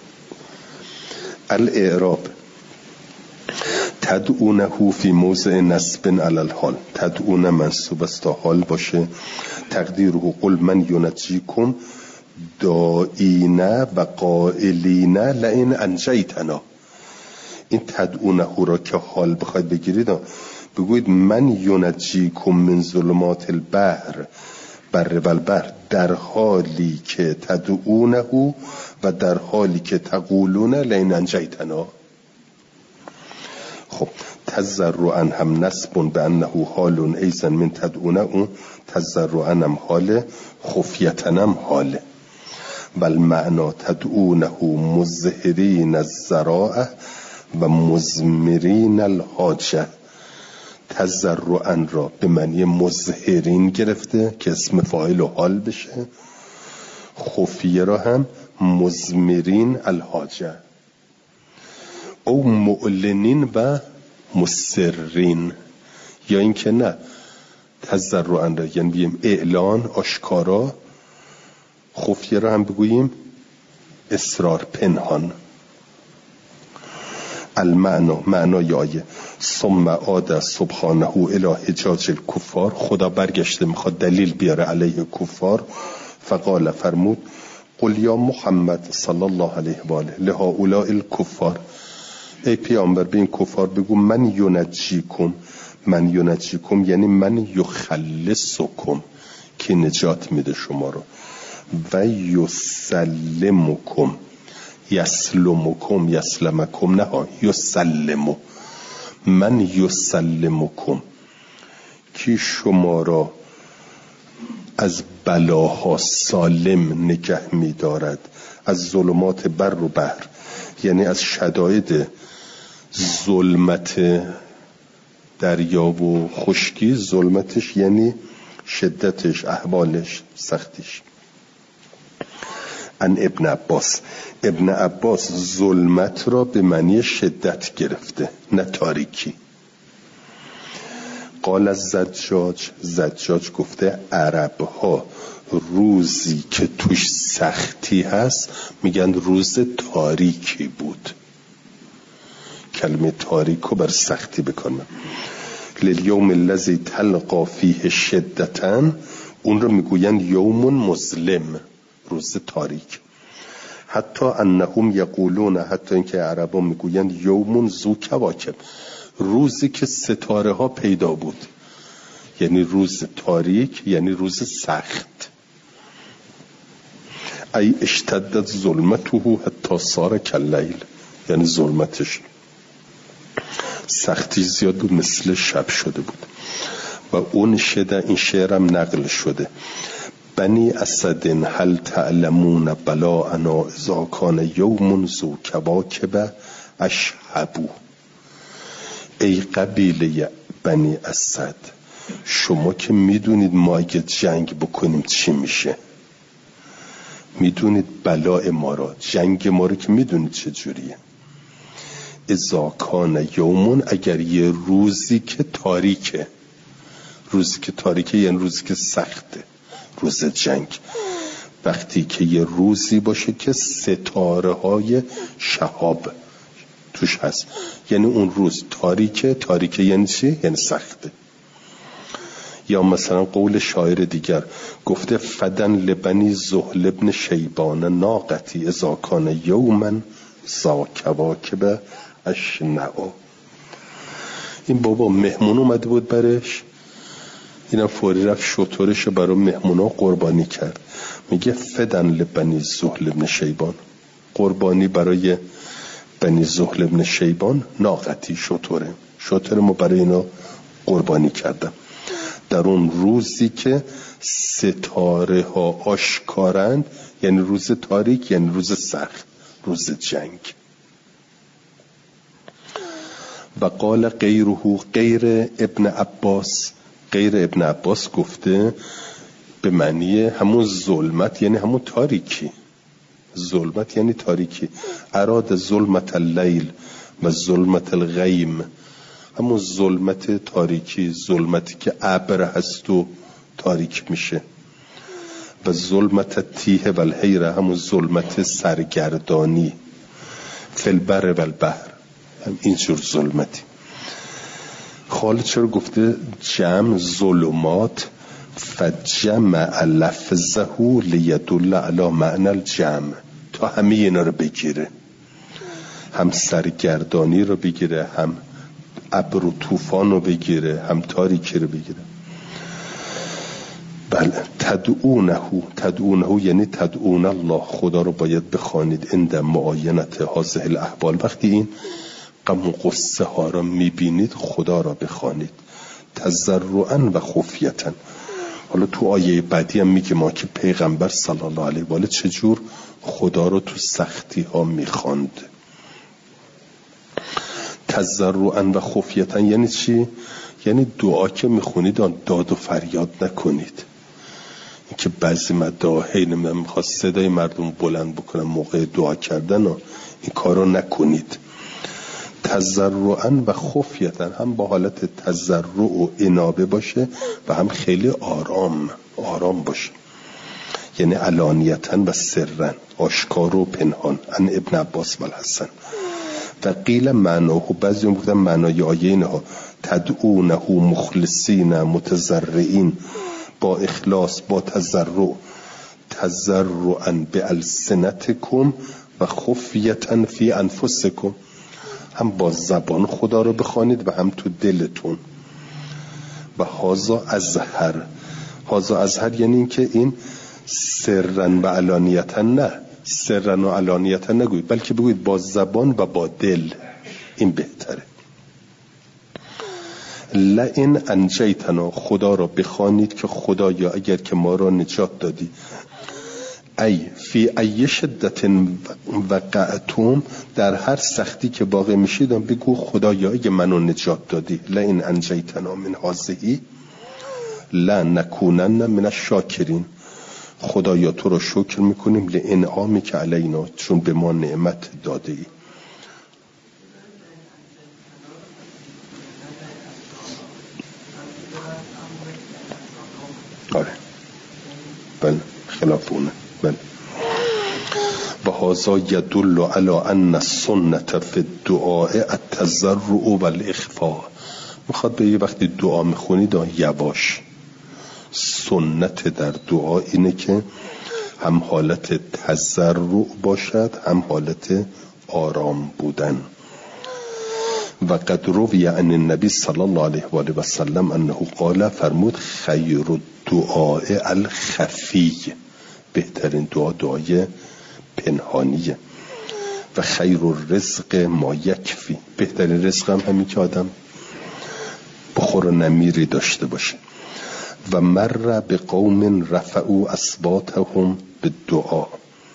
الاعراب تدعونه فی موضع نصب علی الحال. تدعونه منصوب است تا حال باشه. تقدیره قل من ینجیکم دائینه و قائلینه لئن انجیتنا. این تدعونه را که حال بخواید بگیرید بگوید من ینجیکم من ظلمات البحر بر و البحر، در حالی که تدعونه و در حالی که تقولون لئن انجیتنا. خب تضرعا هم نسب به انه حال ایضا من تدعونه، اون تضرعا هم حاله، خفیتا هم حاله. والمعنا تدعونه مظهرین الذراعه و مزمرین الحاجه. تضرعا را به معنی مظهرین گرفته که اسم فاعل و حال بشه، خفیه را هم مزمرین الحاجه، او معلنین و مسرین. یا این که نه تضرعا را یعنی بگیم اعلان آشکارا، خفیه را هم بگوییم اصرار پنهان. المعنی معنای آیه ثم عاد سبحانه الی حجاج الکفار. خدا برگشته میخواد دلیل بیاره علیه کفار. فقال فرمود قل یا محمد صلی الله علیه و آله لهؤلاء الکفار، ای پیامبر به این کفار بگو من ینجیکم. من ینجیکم یعنی من یخلصکم، که نجات میده شما رو. و یسلمکم، یسلمکم نه یسلمو. من یسلمکم که شما را از بلاها سالم نگه می‌دارد، از ظلمات بر و بحر، یعنی از شدائد ظلمت دریا و خشکی. ظلمتش یعنی شدتش، احوالش، سختیش. ان ابن عباس ظلمت را به معنی شدت گرفته نه تاریکی. قال از زجاج گفته عربها روزی که توش سختی هست میگن روز تاریکی بود. کلمه تاریکو بر سختی بکنم. لیوم الذی تلقا فیه شدتاً، اون رو میگوین یوم مظلم، روز تاریک. حتی انهم یقولون، حتی اینکه عربا میگوین یوم ذو کواکب، روزی که ستاره ها پیدا بود. یعنی روز تاریک یعنی روز سخت. ای اشتدت ظلمته حتی صار کاللیل، یعنی ظلمتش سختی زیاد بود مثل شب شده بود. و اون شده، این شعرم نقل شده، بنی اسد هل تعلمون بلاءنا اذا کان یوم ذو کواکب اشهبو. ای قبیله بنی اسد، شما که میدونید ما اگه جنگ بکنیم چی میشه، میدونید بلاء ما را، جنگ ما رو که میدونید چه جوریه. اذا کان یومون، اگر یه روزی که تاریکه، روزی که تاریکه یعنی روزی که سخته، روز جنگ، وقتی که یه روزی باشه که ستاره های شهاب توش هست، یعنی اون روز تاریکه. تاریکه یعنی چی؟ یعنی سخته. یا مثلا قول شاعر دیگر گفته فدن لبنی زهل ابن شیبان ناقتی اذا کان یوما ذا کواکب اشنعا. این بابا مهمون اومده بود برش، اینم فوری رفت شطورش برای مهمونا قربانی کرد. میگه فدن لبنی زهل ابن شیبان، قربانی برای بنی زهل ابن شیبان ناقتی، شطور ما برای اینا قربانی کردم در اون روزی که ستاره ها آشکارند، یعنی روز تاریک، یعنی روز سخت، روز جنگ. و قال غیره، غیر ابن عباس، غیر ابن عباس گفته به معنی همون ظلمت یعنی همون تاریکی، ظلمت یعنی تاریکی. اراد ظلمت اللیل و ظلمت الغیم، همون ظلمت تاریکی، ظلمتی که ابر هست و تاریک میشه. و ظلمت تیه و الحیره، همون ظلمت سرگردانی. فی البر و البحر، هم اینجور ظلمتی. خالد چرا گفته جمع ظلمات؟ فجمع لفظه لیدل علی معنی الجمع، تا همه اینا رو بگیره، هم سرگردانی رو بگیره، هم ابر و طوفان رو بگیره، هم تاریکی رو بگیره. بله. تدعونه یعنی تدعون الله، خدا رو باید بخوانید عند معاینت هذه الاحوال، وقتی این غم و غصه ها رو میبینید خدا رو بخوانید تضرعا و خفیتا. حالا تو آیه بعدی هم میگه ما که پیغمبر صلی الله علیه و آله چجور خدا رو تو سختی ها میخواند. تضرعا و خفیتا یعنی چی؟ یعنی دعا که میخونید داد و فریاد نکنید. این که بعضی مداهین من میخواد صدای مردم بلند بکنن موقع دعا کردن، این کارو نکنید. تضرعا و خفیتا، هم با حالت تضرع و انابه باشه و هم خیلی آرام باشه، یعنی علانیتا و سرا، آشکار و پنهان. ان ابن عباس و الحسن. و قیل معناه، بعضی هم گفتن معنای آیه اینها تدعونه مخلصین متضرعین، با اخلاص، با تضرع، تضرعا بالسنتکم و خفیتا فی انفسکم، هم با زبان خدا رو بخوانید و هم تو دلتون. و هازا ازهر یعنی این که این سرن و علانیتا، نه سرن و علانیتا نگوید، بلکه بگوید با زبان و با دل، این بهتره. لئن انجیتنا، خدا را بخوانید که خدایا اگر که ما را نجات دادی. ای فی ای شدت وقعتم، در هر سختی که واقع میشید بگو خدایا اگه منو نجات دادی. لئن انجیتنا من هذه لنکونن من الشاکرین، خدایا تو رو شکر میکنیم لانعامی که علینا، چون به ما نعمت داده ای. آره بله، خلافونه. بله. و هذا يدل على ان السنة في الدعاء التضرع والاخفاء. میخواد به یه وقتی دعا میخونید یواش. سنت در دعا اینه که هم حالت تضرع باشد هم حالت آرام بودن. و قد روی عن النبی صلی الله علیه و آله و سلم انه قال، فرمود خیر الدعاء الخفی، بهترین دعا دعای پنهانیه. و خیر الرزق ما یکفی، بهترین رزق هم همین که آدم بخور و نمیری داشته باشه. و مر به قوم رفعوا اصواتهم بالدعاء،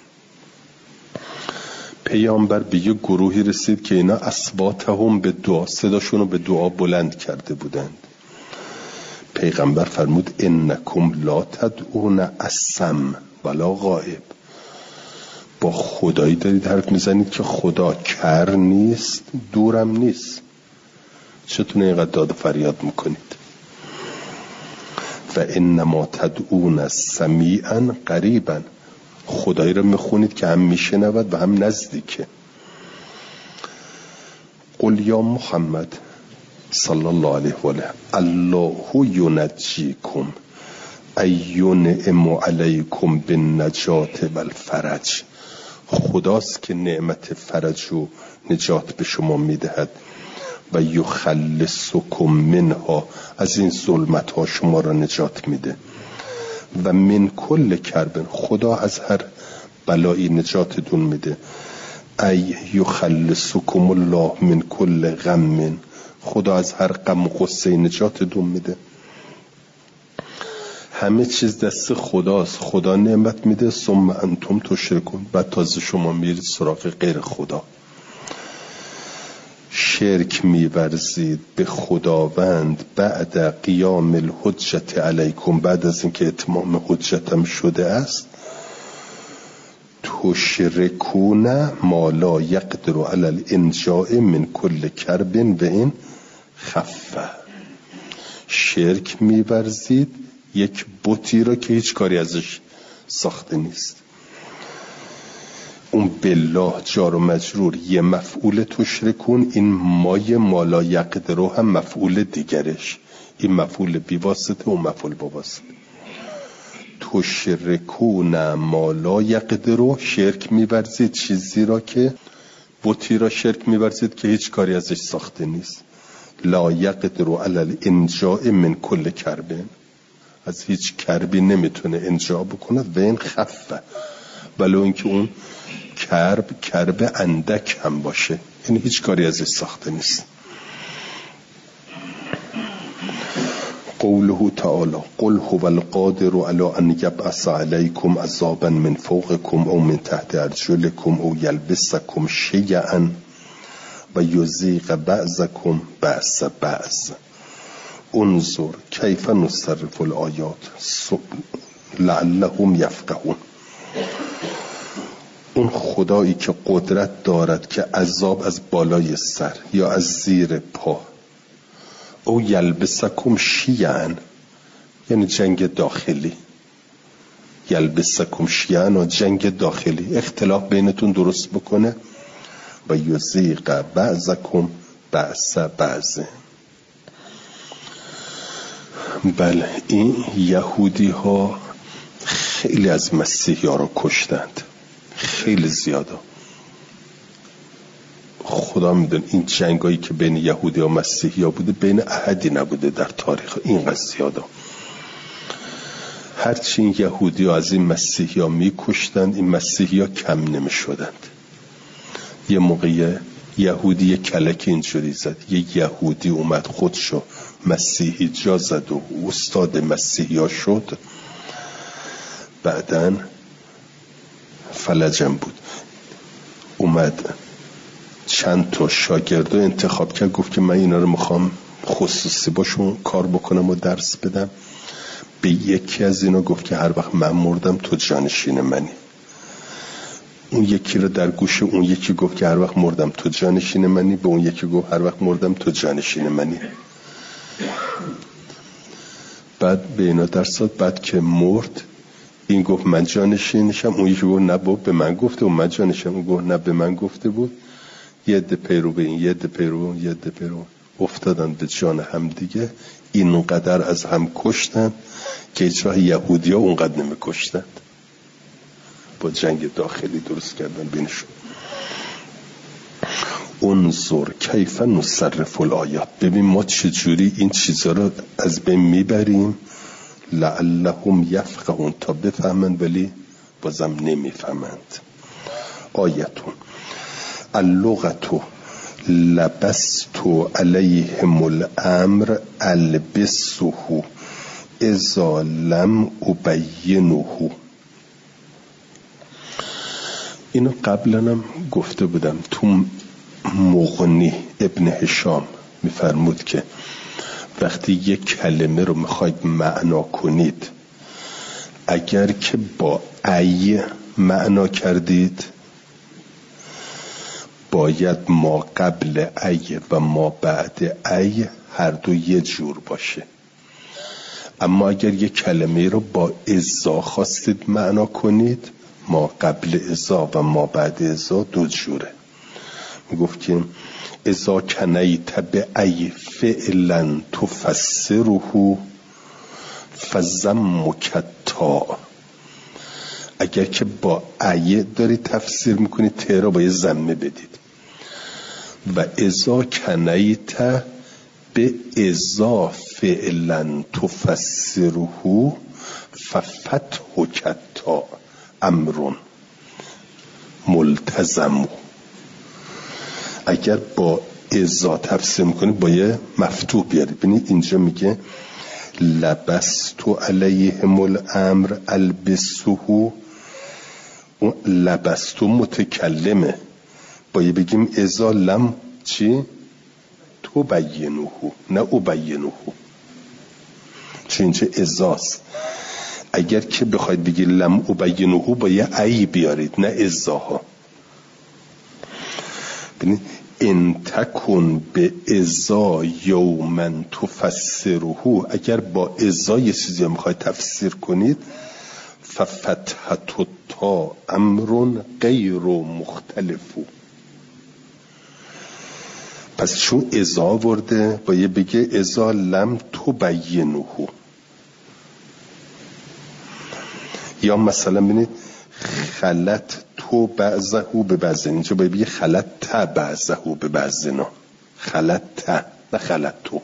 پیامبر به یه گروهی رسید که اینا اصواتهم به دعا، صداشون رو به دعا بلند کرده بودند. پیغمبر فرمود انکم لا تدعون الصم ولا غائب، با خدایی دارید حرف میزنید که خدا کر نیست، دورم نیست. چطور اینقدر داد و فریاد میکنید؟ و انما تدعون سمیعا قریبا، خدایی رو میخونید که هم میشنود و هم نزدیکه. قل یا محمد صلی الله علیه و آله الله ینجیکم اینعم علیکم بالنجات والفرج. خداست که نعمت فرج و نجات به شما میدهد و یخلصکم منها، از این ظلمت ها شما را نجات میده. و من کل کرب، خدا از هر بلایی نجاتتون میده. ای یخلصکم الله من کل غم، خدا از هر غم و غصه نجاتتون میده. همه چیز دست خداست، خدا نعمت میده. ثم انتم تشرکون، بعد تازه شما میرید سراغ غیر خدا، شرک میورزید به خداوند. بعد قیام الحجت علیکم، بعد از اینکه اتمام حجتم شده است. تشرکون ما لا یقدر علی الانجاء من کل کرب و این خفه، شرک میورزید یک بتی را که هیچ کاری ازش ساخته نیست. اون بالله جار و مجرور یه مفعول تشرکون، این مای مالا یقدرو هم مفعول دیگرش، این مفعول بیواسطه و مفعول بواسطه. تشرکون مالا یقدرو، شرک میورزید چیزی را که بتی را شرک میورزید که هیچ کاری ازش ساخته نیست. لا یقدرو علی الانجاء من کل کربن، از هیچ کربی نمیتونه انجا بکند. و این خفه، ولو اینکه اون کرب اندک هم باشه، یعنی هیچ کاری ازش ساخته نیست. قوله تعالی قل هو القادر علی ان یبعث علیکم عذابا من فوقکم او من تحت ارجلکم او یلبسکم شیئا و یذیق بعضکم بأس بعض. انظر کیف نصرف الآیات لعلهم یفقهون. اون خدایی که قدرت دارد که عذاب از بالای سر یا از زیر پا، او یلبسکم شیعا، یعنی جنگ داخلی، یلبسکم شیعا و جنگ داخلی، اختلاف بینتون درست بکنه. و یذیق بعضکم بأس بعض. بله، این یهودی ها خیلی از مسیحی ها رو کشتند، خیلی زیاده. خدا میدونه این جنگایی که بین یهودی و مسیحی ها بوده بین احدی نبوده در تاریخ، اینقدر زیاده. هرچی این یهودی ها از این مسیحی ها میکشتند، این مسیحی ها کم نمیشدند. یه موقع یهودی کلک اینجوری زد، یه یهودی اومد خودشو مسیحی جا زد و استاد مسیحی ها شد. بعدن فلجم بود، اومد چند تا شاگرد رو انتخاب کرد، گفت که من اینا رو میخوام خصوصی باشون کار بکنم و درس بدم. به یکی از اینا گفت که هر وقت من مردم تو جانشین منی. اون یکی رو در گوش اون یکی گفت که هر وقت مردم تو جانشین منی، به اون یکی گفت هر وقت مردم تو جانشین منی. بعد به اینا درس داد. بعد که مرد این گفت من جانشینشم، اون یکی گفت نه بابا به من گفته، اون من جانشینم، اون گفت نه به من گفته بود. یه عده پیرو به این، یه عده پیرو اون، یه عده پیرو افتادن به جان هم دیگه. اینقدر از هم کشتن که هیچ وقت یهودی ها اونقدر نمی کشتن. با جنگ داخلی درست کردن بینشون. انظر کیف نصرف الآیات، ببین ما چجوری این چیزا رو از بین میبریم. لعلهم یفقهون، تا بفهمند ولی بازم نمیفهمند. آیتون اللغتو لبستو علیهم الامر البسه اذا لم ابینه. اینو قبلنم گفته بودم. تو مغنی ابن هشام میفرمود که وقتی یک کلمه رو میخواید معنا کنید، اگر که با ای معنا کردید باید ما قبل ای و ما بعد ای هر دو یه جور باشه. اما اگر یک کلمه رو با ازا خواستید معنا کنید، ما قبل ازا و ما بعد ازا دو جوره. میگفت که ازا کنیت به ای فعلا تفسره فزمک تا. اگر که با ای داری تفسیر میکنید ته را با یه زمه بدید. و ازا کنیت به ازا فعلا تفسره ففتحک تا امر ملتزم. اگر با ازا تفسیر میکنید با یه مفتوح بیارید. ببینید اینجا میگه لبستو علیهم الامر البسه. اون لبستو متکلمه، باید بگیم ازا لم چی؟ تو بینوه نه او بینوه، چون اینجا ازاست. اگر که بخواید بگی لم او بینوه باید ای بیارید نه ازاها. ببینید ان تکن به ازا یومن تفسره، اگر با ازا یه چیزی رو میخواید تفسیر کنید ففتحت تا امر غیر مختلف. پس چون ازا ورده باید بگه ازا لم تبینه. یا مثلا ببینید خلط تو بعضه به بعضن، اینجا باید بگه خلط تا بعضه به بعضنا، خلط تا نه خلط تو.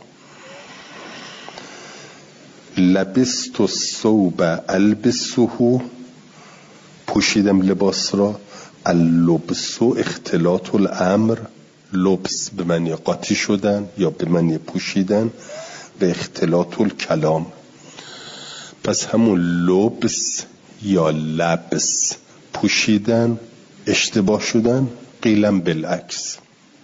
لبست الثوب البسه، پوشیدم لباس را. اللبس اختلاط الامر، لبس به معنی قاطی شدن یا به معنی پوشیدن، و اختلاط الکلام. پس همون لبس یا لبس پوشیدن اشتباه شدن، قیلم بالعکس.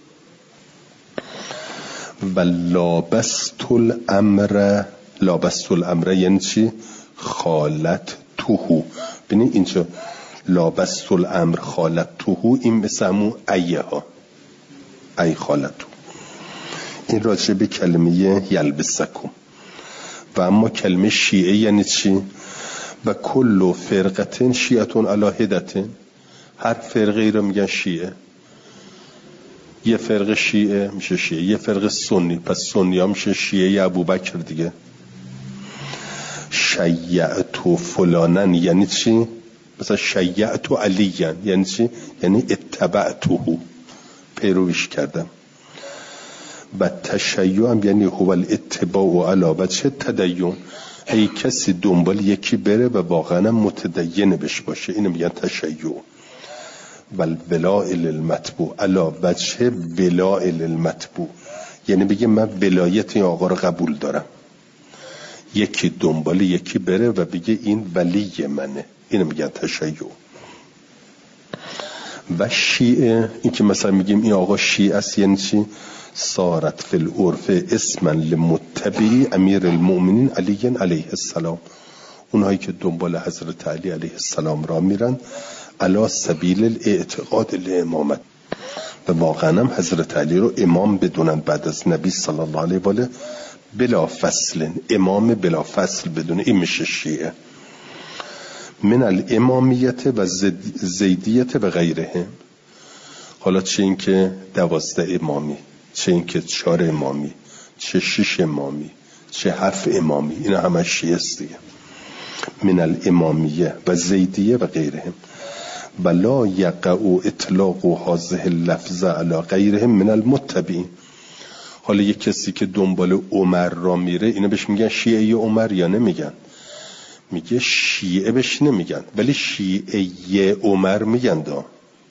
و لابست الامر، لابست الامر یعنی چی؟ خالت توهو. ببینید اینجا لابست الامر خالت توهو، این مثل همون ایه ها، ای خالتو. این راجع به کلمه یلبسکم. و اما کلمه شیعه یعنی چی؟ و کل فرقتن شیعتون علی هدتن، هر فرقه رو میگن شیعه. یه فرقه شیعه میشه شیعه، یه فرقه سنی، پس سنی ها میشه شیعه ابوبکر دیگه. شیعت فلانن یعنی چی؟ مثلا شیعت علیین یعنی چی؟ یعنی اتبعته، پیرویش کردم. و تشیع هم یعنی هو الاتباع علی وجه تدین، ای کسی دنبال یکی بره و واقعا متدین بش باشه، اینو میگن تشیع. و الولاء للمتبوع علی وجه ولاء للمتبوع، یعنی بگه من ولایت این آقا رو قبول دارم. یکی دنبال یکی بره و بگه این ولی منه، اینو میگن تشیع. و شیعه، این که مثلا میگیم این آقا شیعه است یعنی چی؟ صارت فی العرف اسما لمتبعی امیر المؤمنین علی علیه السلام، اونهایی که دنبال حضرت علی علیه السلام را میرن علی سبیل الاعتقاد لامامت، و واقعا هم حضرت علی رو امام بدونن بعد از نبی صلی الله علیه و آله بلا فصل، امام بلا فصل بدونه، این میشه شیعه. من الامامیت و زیدیت و غیرهم. حالا چه این که 12 امامی، چه این که 4 امامی، چه 6 امامی، چه 7 امامی، اینا همه شیعه است دیگه. من الامامیه و زیدیه و غیرهم. ولا یقع اطلاق هذه اللفظ علی غیرهم من المتبعین. حالا یک کسی که دنبال عمر را میره، اینا بهش میگن شیعه عمر یا نمیگن؟ میگه شیعه بهش نمیگن ولی شیعه عمر میگن. دا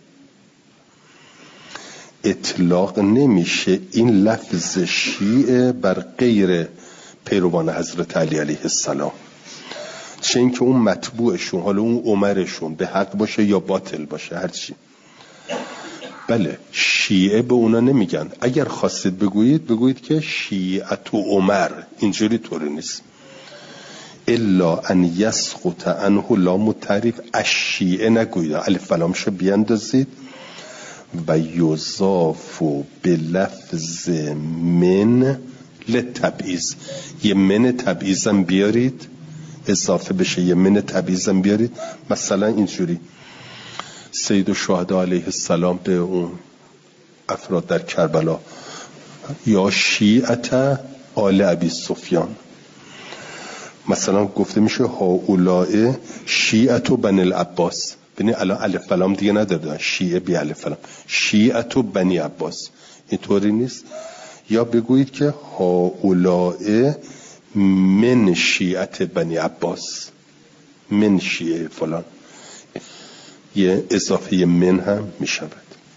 اطلاق نمیشه این لفظ شیعه بر غیر پیروان حضرت علی علیه السلام، چه اینکه اون متبوعشون، حالا اون عمرشون به حق باشه یا باطل باشه، هرچی. بله شیعه به اونا نمیگن. اگر خواستید بگویید که شیعت و عمر، اینجوری طوری نیست. الا ان یسقط عنه لام التعریف، الشیعه نگوید، الف و لامشو بیندازید و یضاف بلفظ من لتبعیض، یه من تبعیضم بیارید اضافه بشه، یه من تبعیضم بیارید. مثلا اینجوری سید الشهدا علیه السلام به اون افراد در کربلا یا شیعت آل ابی سفیان، مثلا گفته میشه هؤلاء شیعت بنی العباس، ببین الان الف لام دیگه نداره، شیعه بی الف لام، شیعت بنی عباس، اینطوری نیست. یا بگویید که هؤلاء من شیعت بنی عباس، من شیعه فلان، یه اضافه من هم میشود.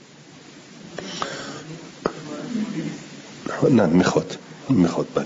نه میخواد بله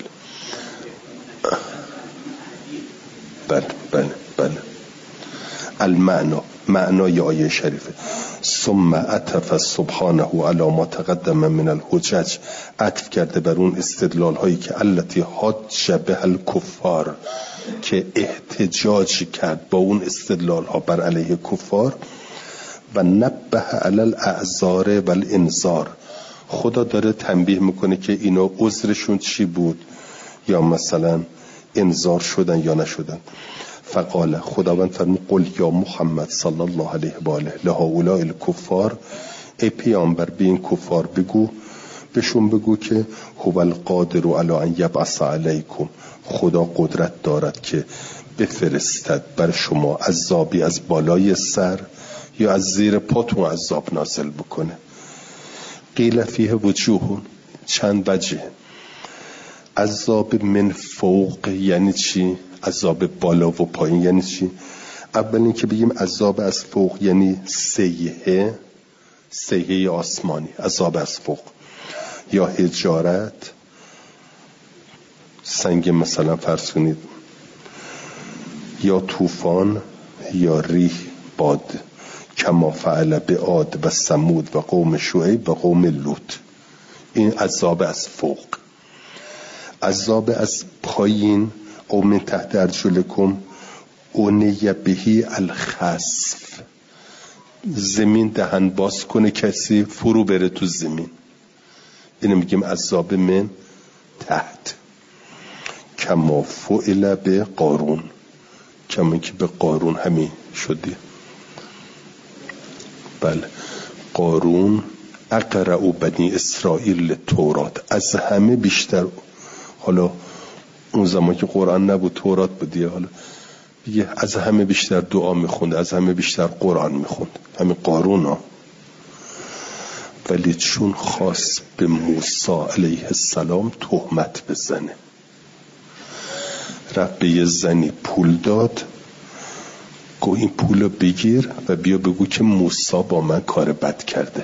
المعنى، معنای آیه شریفه. ثم عطف سبحانه علی ما تقدم من الحجج، عطف کرده بر اون استدلال هایی که التي حاج به الکفار، که احتجاج کرد با اون استدلال ها بر علیه کفار. و نبه علی الاعذار و الانذار، خدا داره تنبیه میکنه که اینا عذرشون چی بود، یا مثلا انذار شدن یا نشدن. فقال، خداوند فرمود قل یا محمد صلی الله علیه و آله لهؤلاء الکفار، ای پیامبر به این کفار بگو، بهشون بگو که هو القادر علی ان یبعث علیکم، خدا قدرت دارد که بفرستد بر شما عذابی از بالای سر یا از زیر پاتون عذاب نازل بکنه. قیل فیه وجوه، چند وجه. عذاب من فوق یعنی چی؟ عذاب بالا و پایین یعنی چی؟ اول این که بگیم عذاب از فوق یعنی سیحه آسمانی، عذاب از فوق، یا حجارت، سنگ مثلا فرض کنید، یا طوفان، یا ریح، باد، کما فعل به عاد و ثمود و قوم شعیب و قوم لوط. این عذاب از فوق. عذاب از پایین، او من تحت ارجلکم اونی بهی الخسف، زمین دهن باز کنه کسی فرو بره تو زمین، اینو میگیم عذاب من تحت. کما فعل به قارون، کما که به قارون همین شدی. بله، قارون اقرأ بنی اسرائیل تورات، از همه بیشتر، حالا اون زمان که قرآن نبود تورات بود، حالا دیگه از همه بیشتر دعا میخوند، از همه بیشتر قرآن میخوند، همین قارون ها. ولی چون خواست به موسی علیه السلام تهمت بزنه، رفت به یه زنی پول داد، گو این پولو بگیر و بیا بگو که موسی با من کار بد کرده،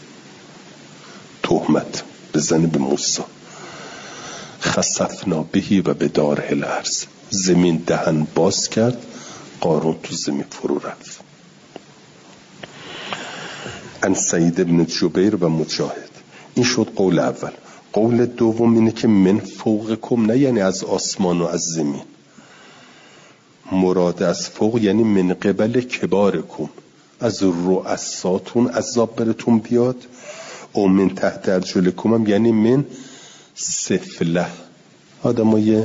تهمت بزنه به موسی. خسفنا بهی و به داره الارض، زمین دهن باز کرد، قارون تو زمین فرو رفت. ان سعید ابن جبیر و مجاهد، این شد قول اول. قول دوم اینه که من فوقکم، نه یعنی از آسمان و از زمین، مراد از فوق یعنی من قبل کبارکم، از رؤساتون عذاب براتون بیاد. او من تحت ارجلکم هم یعنی من سفله، آدمای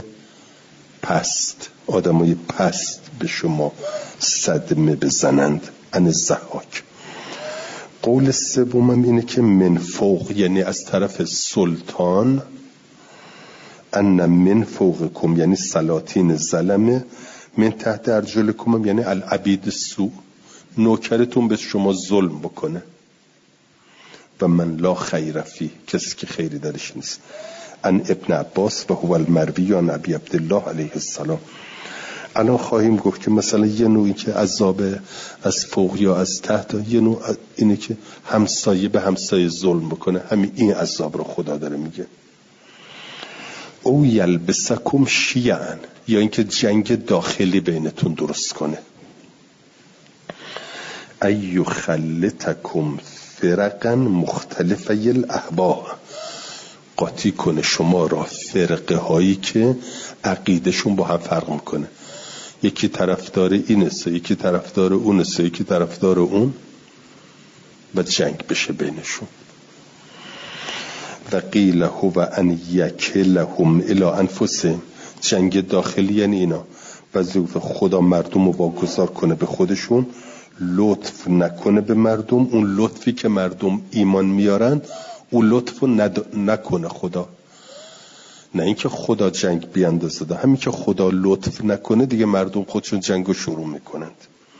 پست به شما صدمه بزنند. ان الضحاک. قول سوم هم اینه که من فوق یعنی از طرف سلطان. ان من فوقکم یعنی سلاطین ظلمه. من تحت ارجلکم هم یعنی العبید سو، نوکرتون به شما ظلم بکنه. و من لا خیر فی، کسی که خیری درش نیست. ان ابن عباس و هو المروی عن ابی عبدالله علیه السلام. الان خواهیم گفت که مثلا یه نوعی که عذاب از فوق یا از تحت، یه نوع اینه که همسایه به همسایه ظلم بکنه، همین این عذاب رو خدا داره میگه. او یلبسکم شیعن، یا اینکه جنگ داخلی بینتون درست کنه. ایو خلتکم فرقا مختلفه الاحوا، قاطی کنه شما را فرقه هایی که عقیدشون با هم فرق میکنه. یکی طرفدار اینسه، یکی طرفدار اونسه، یکی طرفدار اون، و جنگ بشه بینشون. و قیل هو ان یکلهم الی انفسهم، جنگ داخلی یعنی اینا. بعضی خدا مردم رو واگذار کنه به خودشون، لطف نکنه به مردم، اون لطفی که مردم ایمان میارن اون لطف رو نکنه خدا. نه اینکه خدا جنگ بیاندازه، همین که خدا لطف نکنه دیگه مردم خودشون جنگ رو شروع میکنند.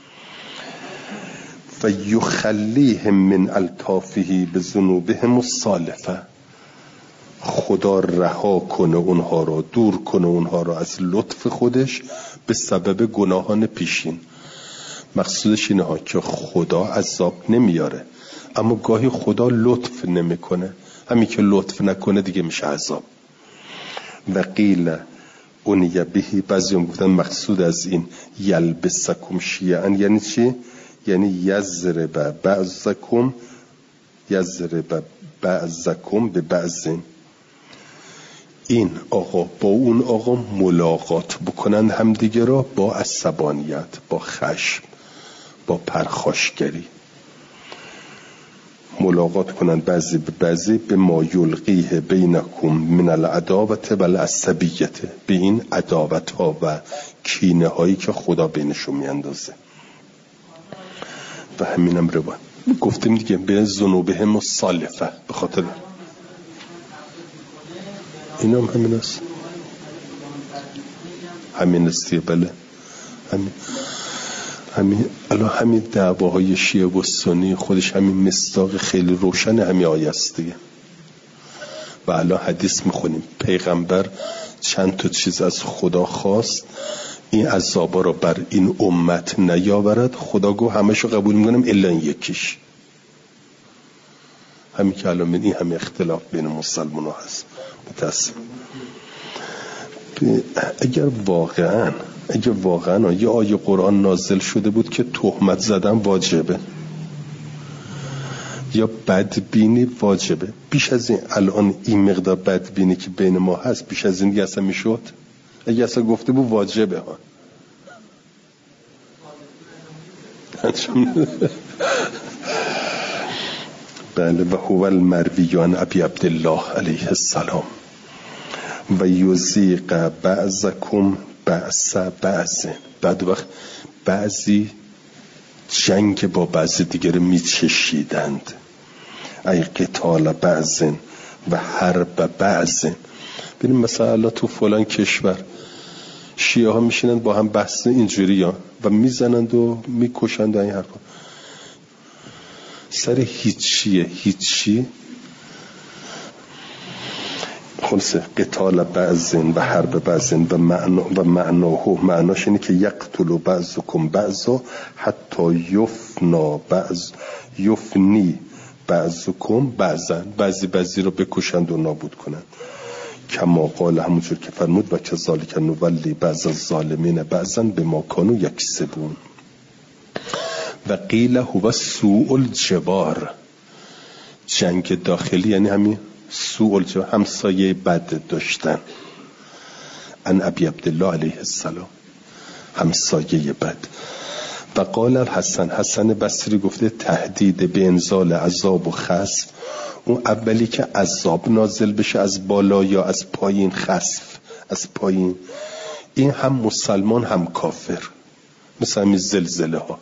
و یخلیهم من الطافه بذنوبهم السالفه، خدا رها کنه اونها رو، دور کنه اونها رو از لطف خودش به سبب گناهان پیشین. مقصودش اینه ها که خدا عذاب نمیاره، اما گاهی خدا لطف نمیکنه، همین که لطف نکنه دیگه میشه عذاب. و قیل اونی بهی، بعضی هم گفتن مقصود از این یلبسکم شیعا یعنی چی؟ یعنی یضرب بعضکم به بعضین، این آقا با اون آقا ملاقات بکنن همدیگه را با عصبانیت، با خشم، با پرخاشگری، ملاقات کنن بعضی به بعضی، به ما یلقیه بینکم من العداوت و العصبیت، به این عداوت ها و کینه هایی که خدا بینشون میاندازه. و همینم روان گفتیم دیگه، به ذنوبهم السالفه، به خاطر اینم همین است، همین استی. بله همین همین دعواهای شیعه و سنی خودش همین مصداق خیلی روشن همین آیه است دیگه. و الان حدیث میخونیم پیغمبر چند تا چیز از خدا خواست این عذابا رو بر این امت نیاورد، خدا گو همشو قبول میکنم الا این یکیش. همین که الان این همه اختلاف بین مسلمان ها هست. متاسف. اگر واقعا یه آیه قرآن نازل شده بود که تهمت زدن واجبه یا بدبینی واجبه، بیش از این الان این مقدار بدبینی که بین ما هست بیش از این دیگه اصلا میشد؟ اگه اصلا گفته بود واجبه ها. بله. و هو المروی عن ابی عبدالله علیه السلام و یذیق بعضکم بعض بعض، بعد وقت بعضی جنگ با بعضی دیگر میچشیدند، ای قتال بعض و حرب بعض. ببین مثلا تو فلان کشور شیعه ها میشینند با هم بحث اینجوری ها و میزنند و میکشند و این حرفا سر هیچی. خلاصه قتال بعض و حرب بعض و معناش اینه که یقتل بعضکم بعضا حتی یفنی بعضکم بعضا، بعضی رو بکشند و نابود کنند. کما قال، همونجور که فرمود و کذالک نولی بعض الظالمین بعضا بما کانوا یکسبون. و قیل هو سوء الجوار، جنگ داخلی یعنی همین سوء الجوار، همسایه بد داشتن. ان ابی عبدالله علیه السلام، همسایه بد. و قال حسن بصری گفته تهدید به انزال عذاب و خسف، اون اولی که عذاب نازل بشه از بالا یا از پایین، خسف از پایین، این هم مسلمان هم کافر، مثل همین زلزله ها.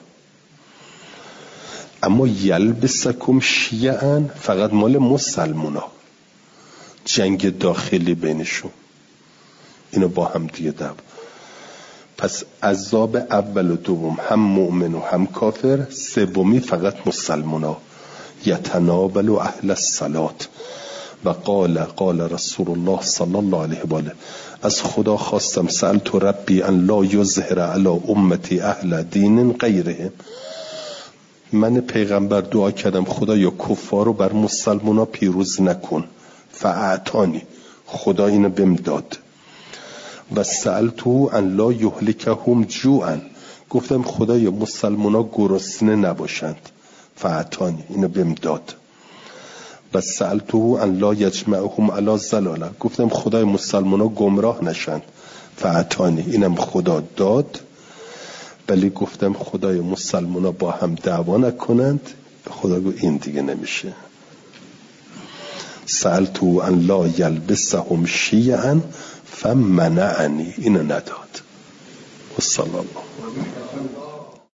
اما یلبسکم شیعا فقط مال مسلمان ها، جنگ داخلی بینشون، اینو با هم دیگه دب. پس عذاب اول و دوم هم مؤمن و هم کافر، سومی فقط مسلمان ها. یتناول اهل الصلاة. و قال رسول الله صلی الله علیه و آله، از خدا خواستم سألت ربی ان لا یظهر علی امتی اهل دین غیرهم، من پیغمبر دعا کردم خدا یا کفار رو بر مسلمانا پیروز نکن، فاعطانی، خدا اینو بهم داد. و سألتو ان لا یهلکهم جوعا، گفتم خدا یا مسلمانا گرسنه نباشند، فاعطانی، اینو بهم داد. و سألتو ان لا یجمعهم علی ضلاله، گفتم خدای مسلمانا گمراه نشند، فاعطانی، اینم خدا داد. ولی گفتم خدای مسلمان ها با هم دعوا نکنند. خدا گفت این دیگه نمیشه. سألتو ان لا یلبسهم شیعا فمنعنی، اینو نداد. و صلی الله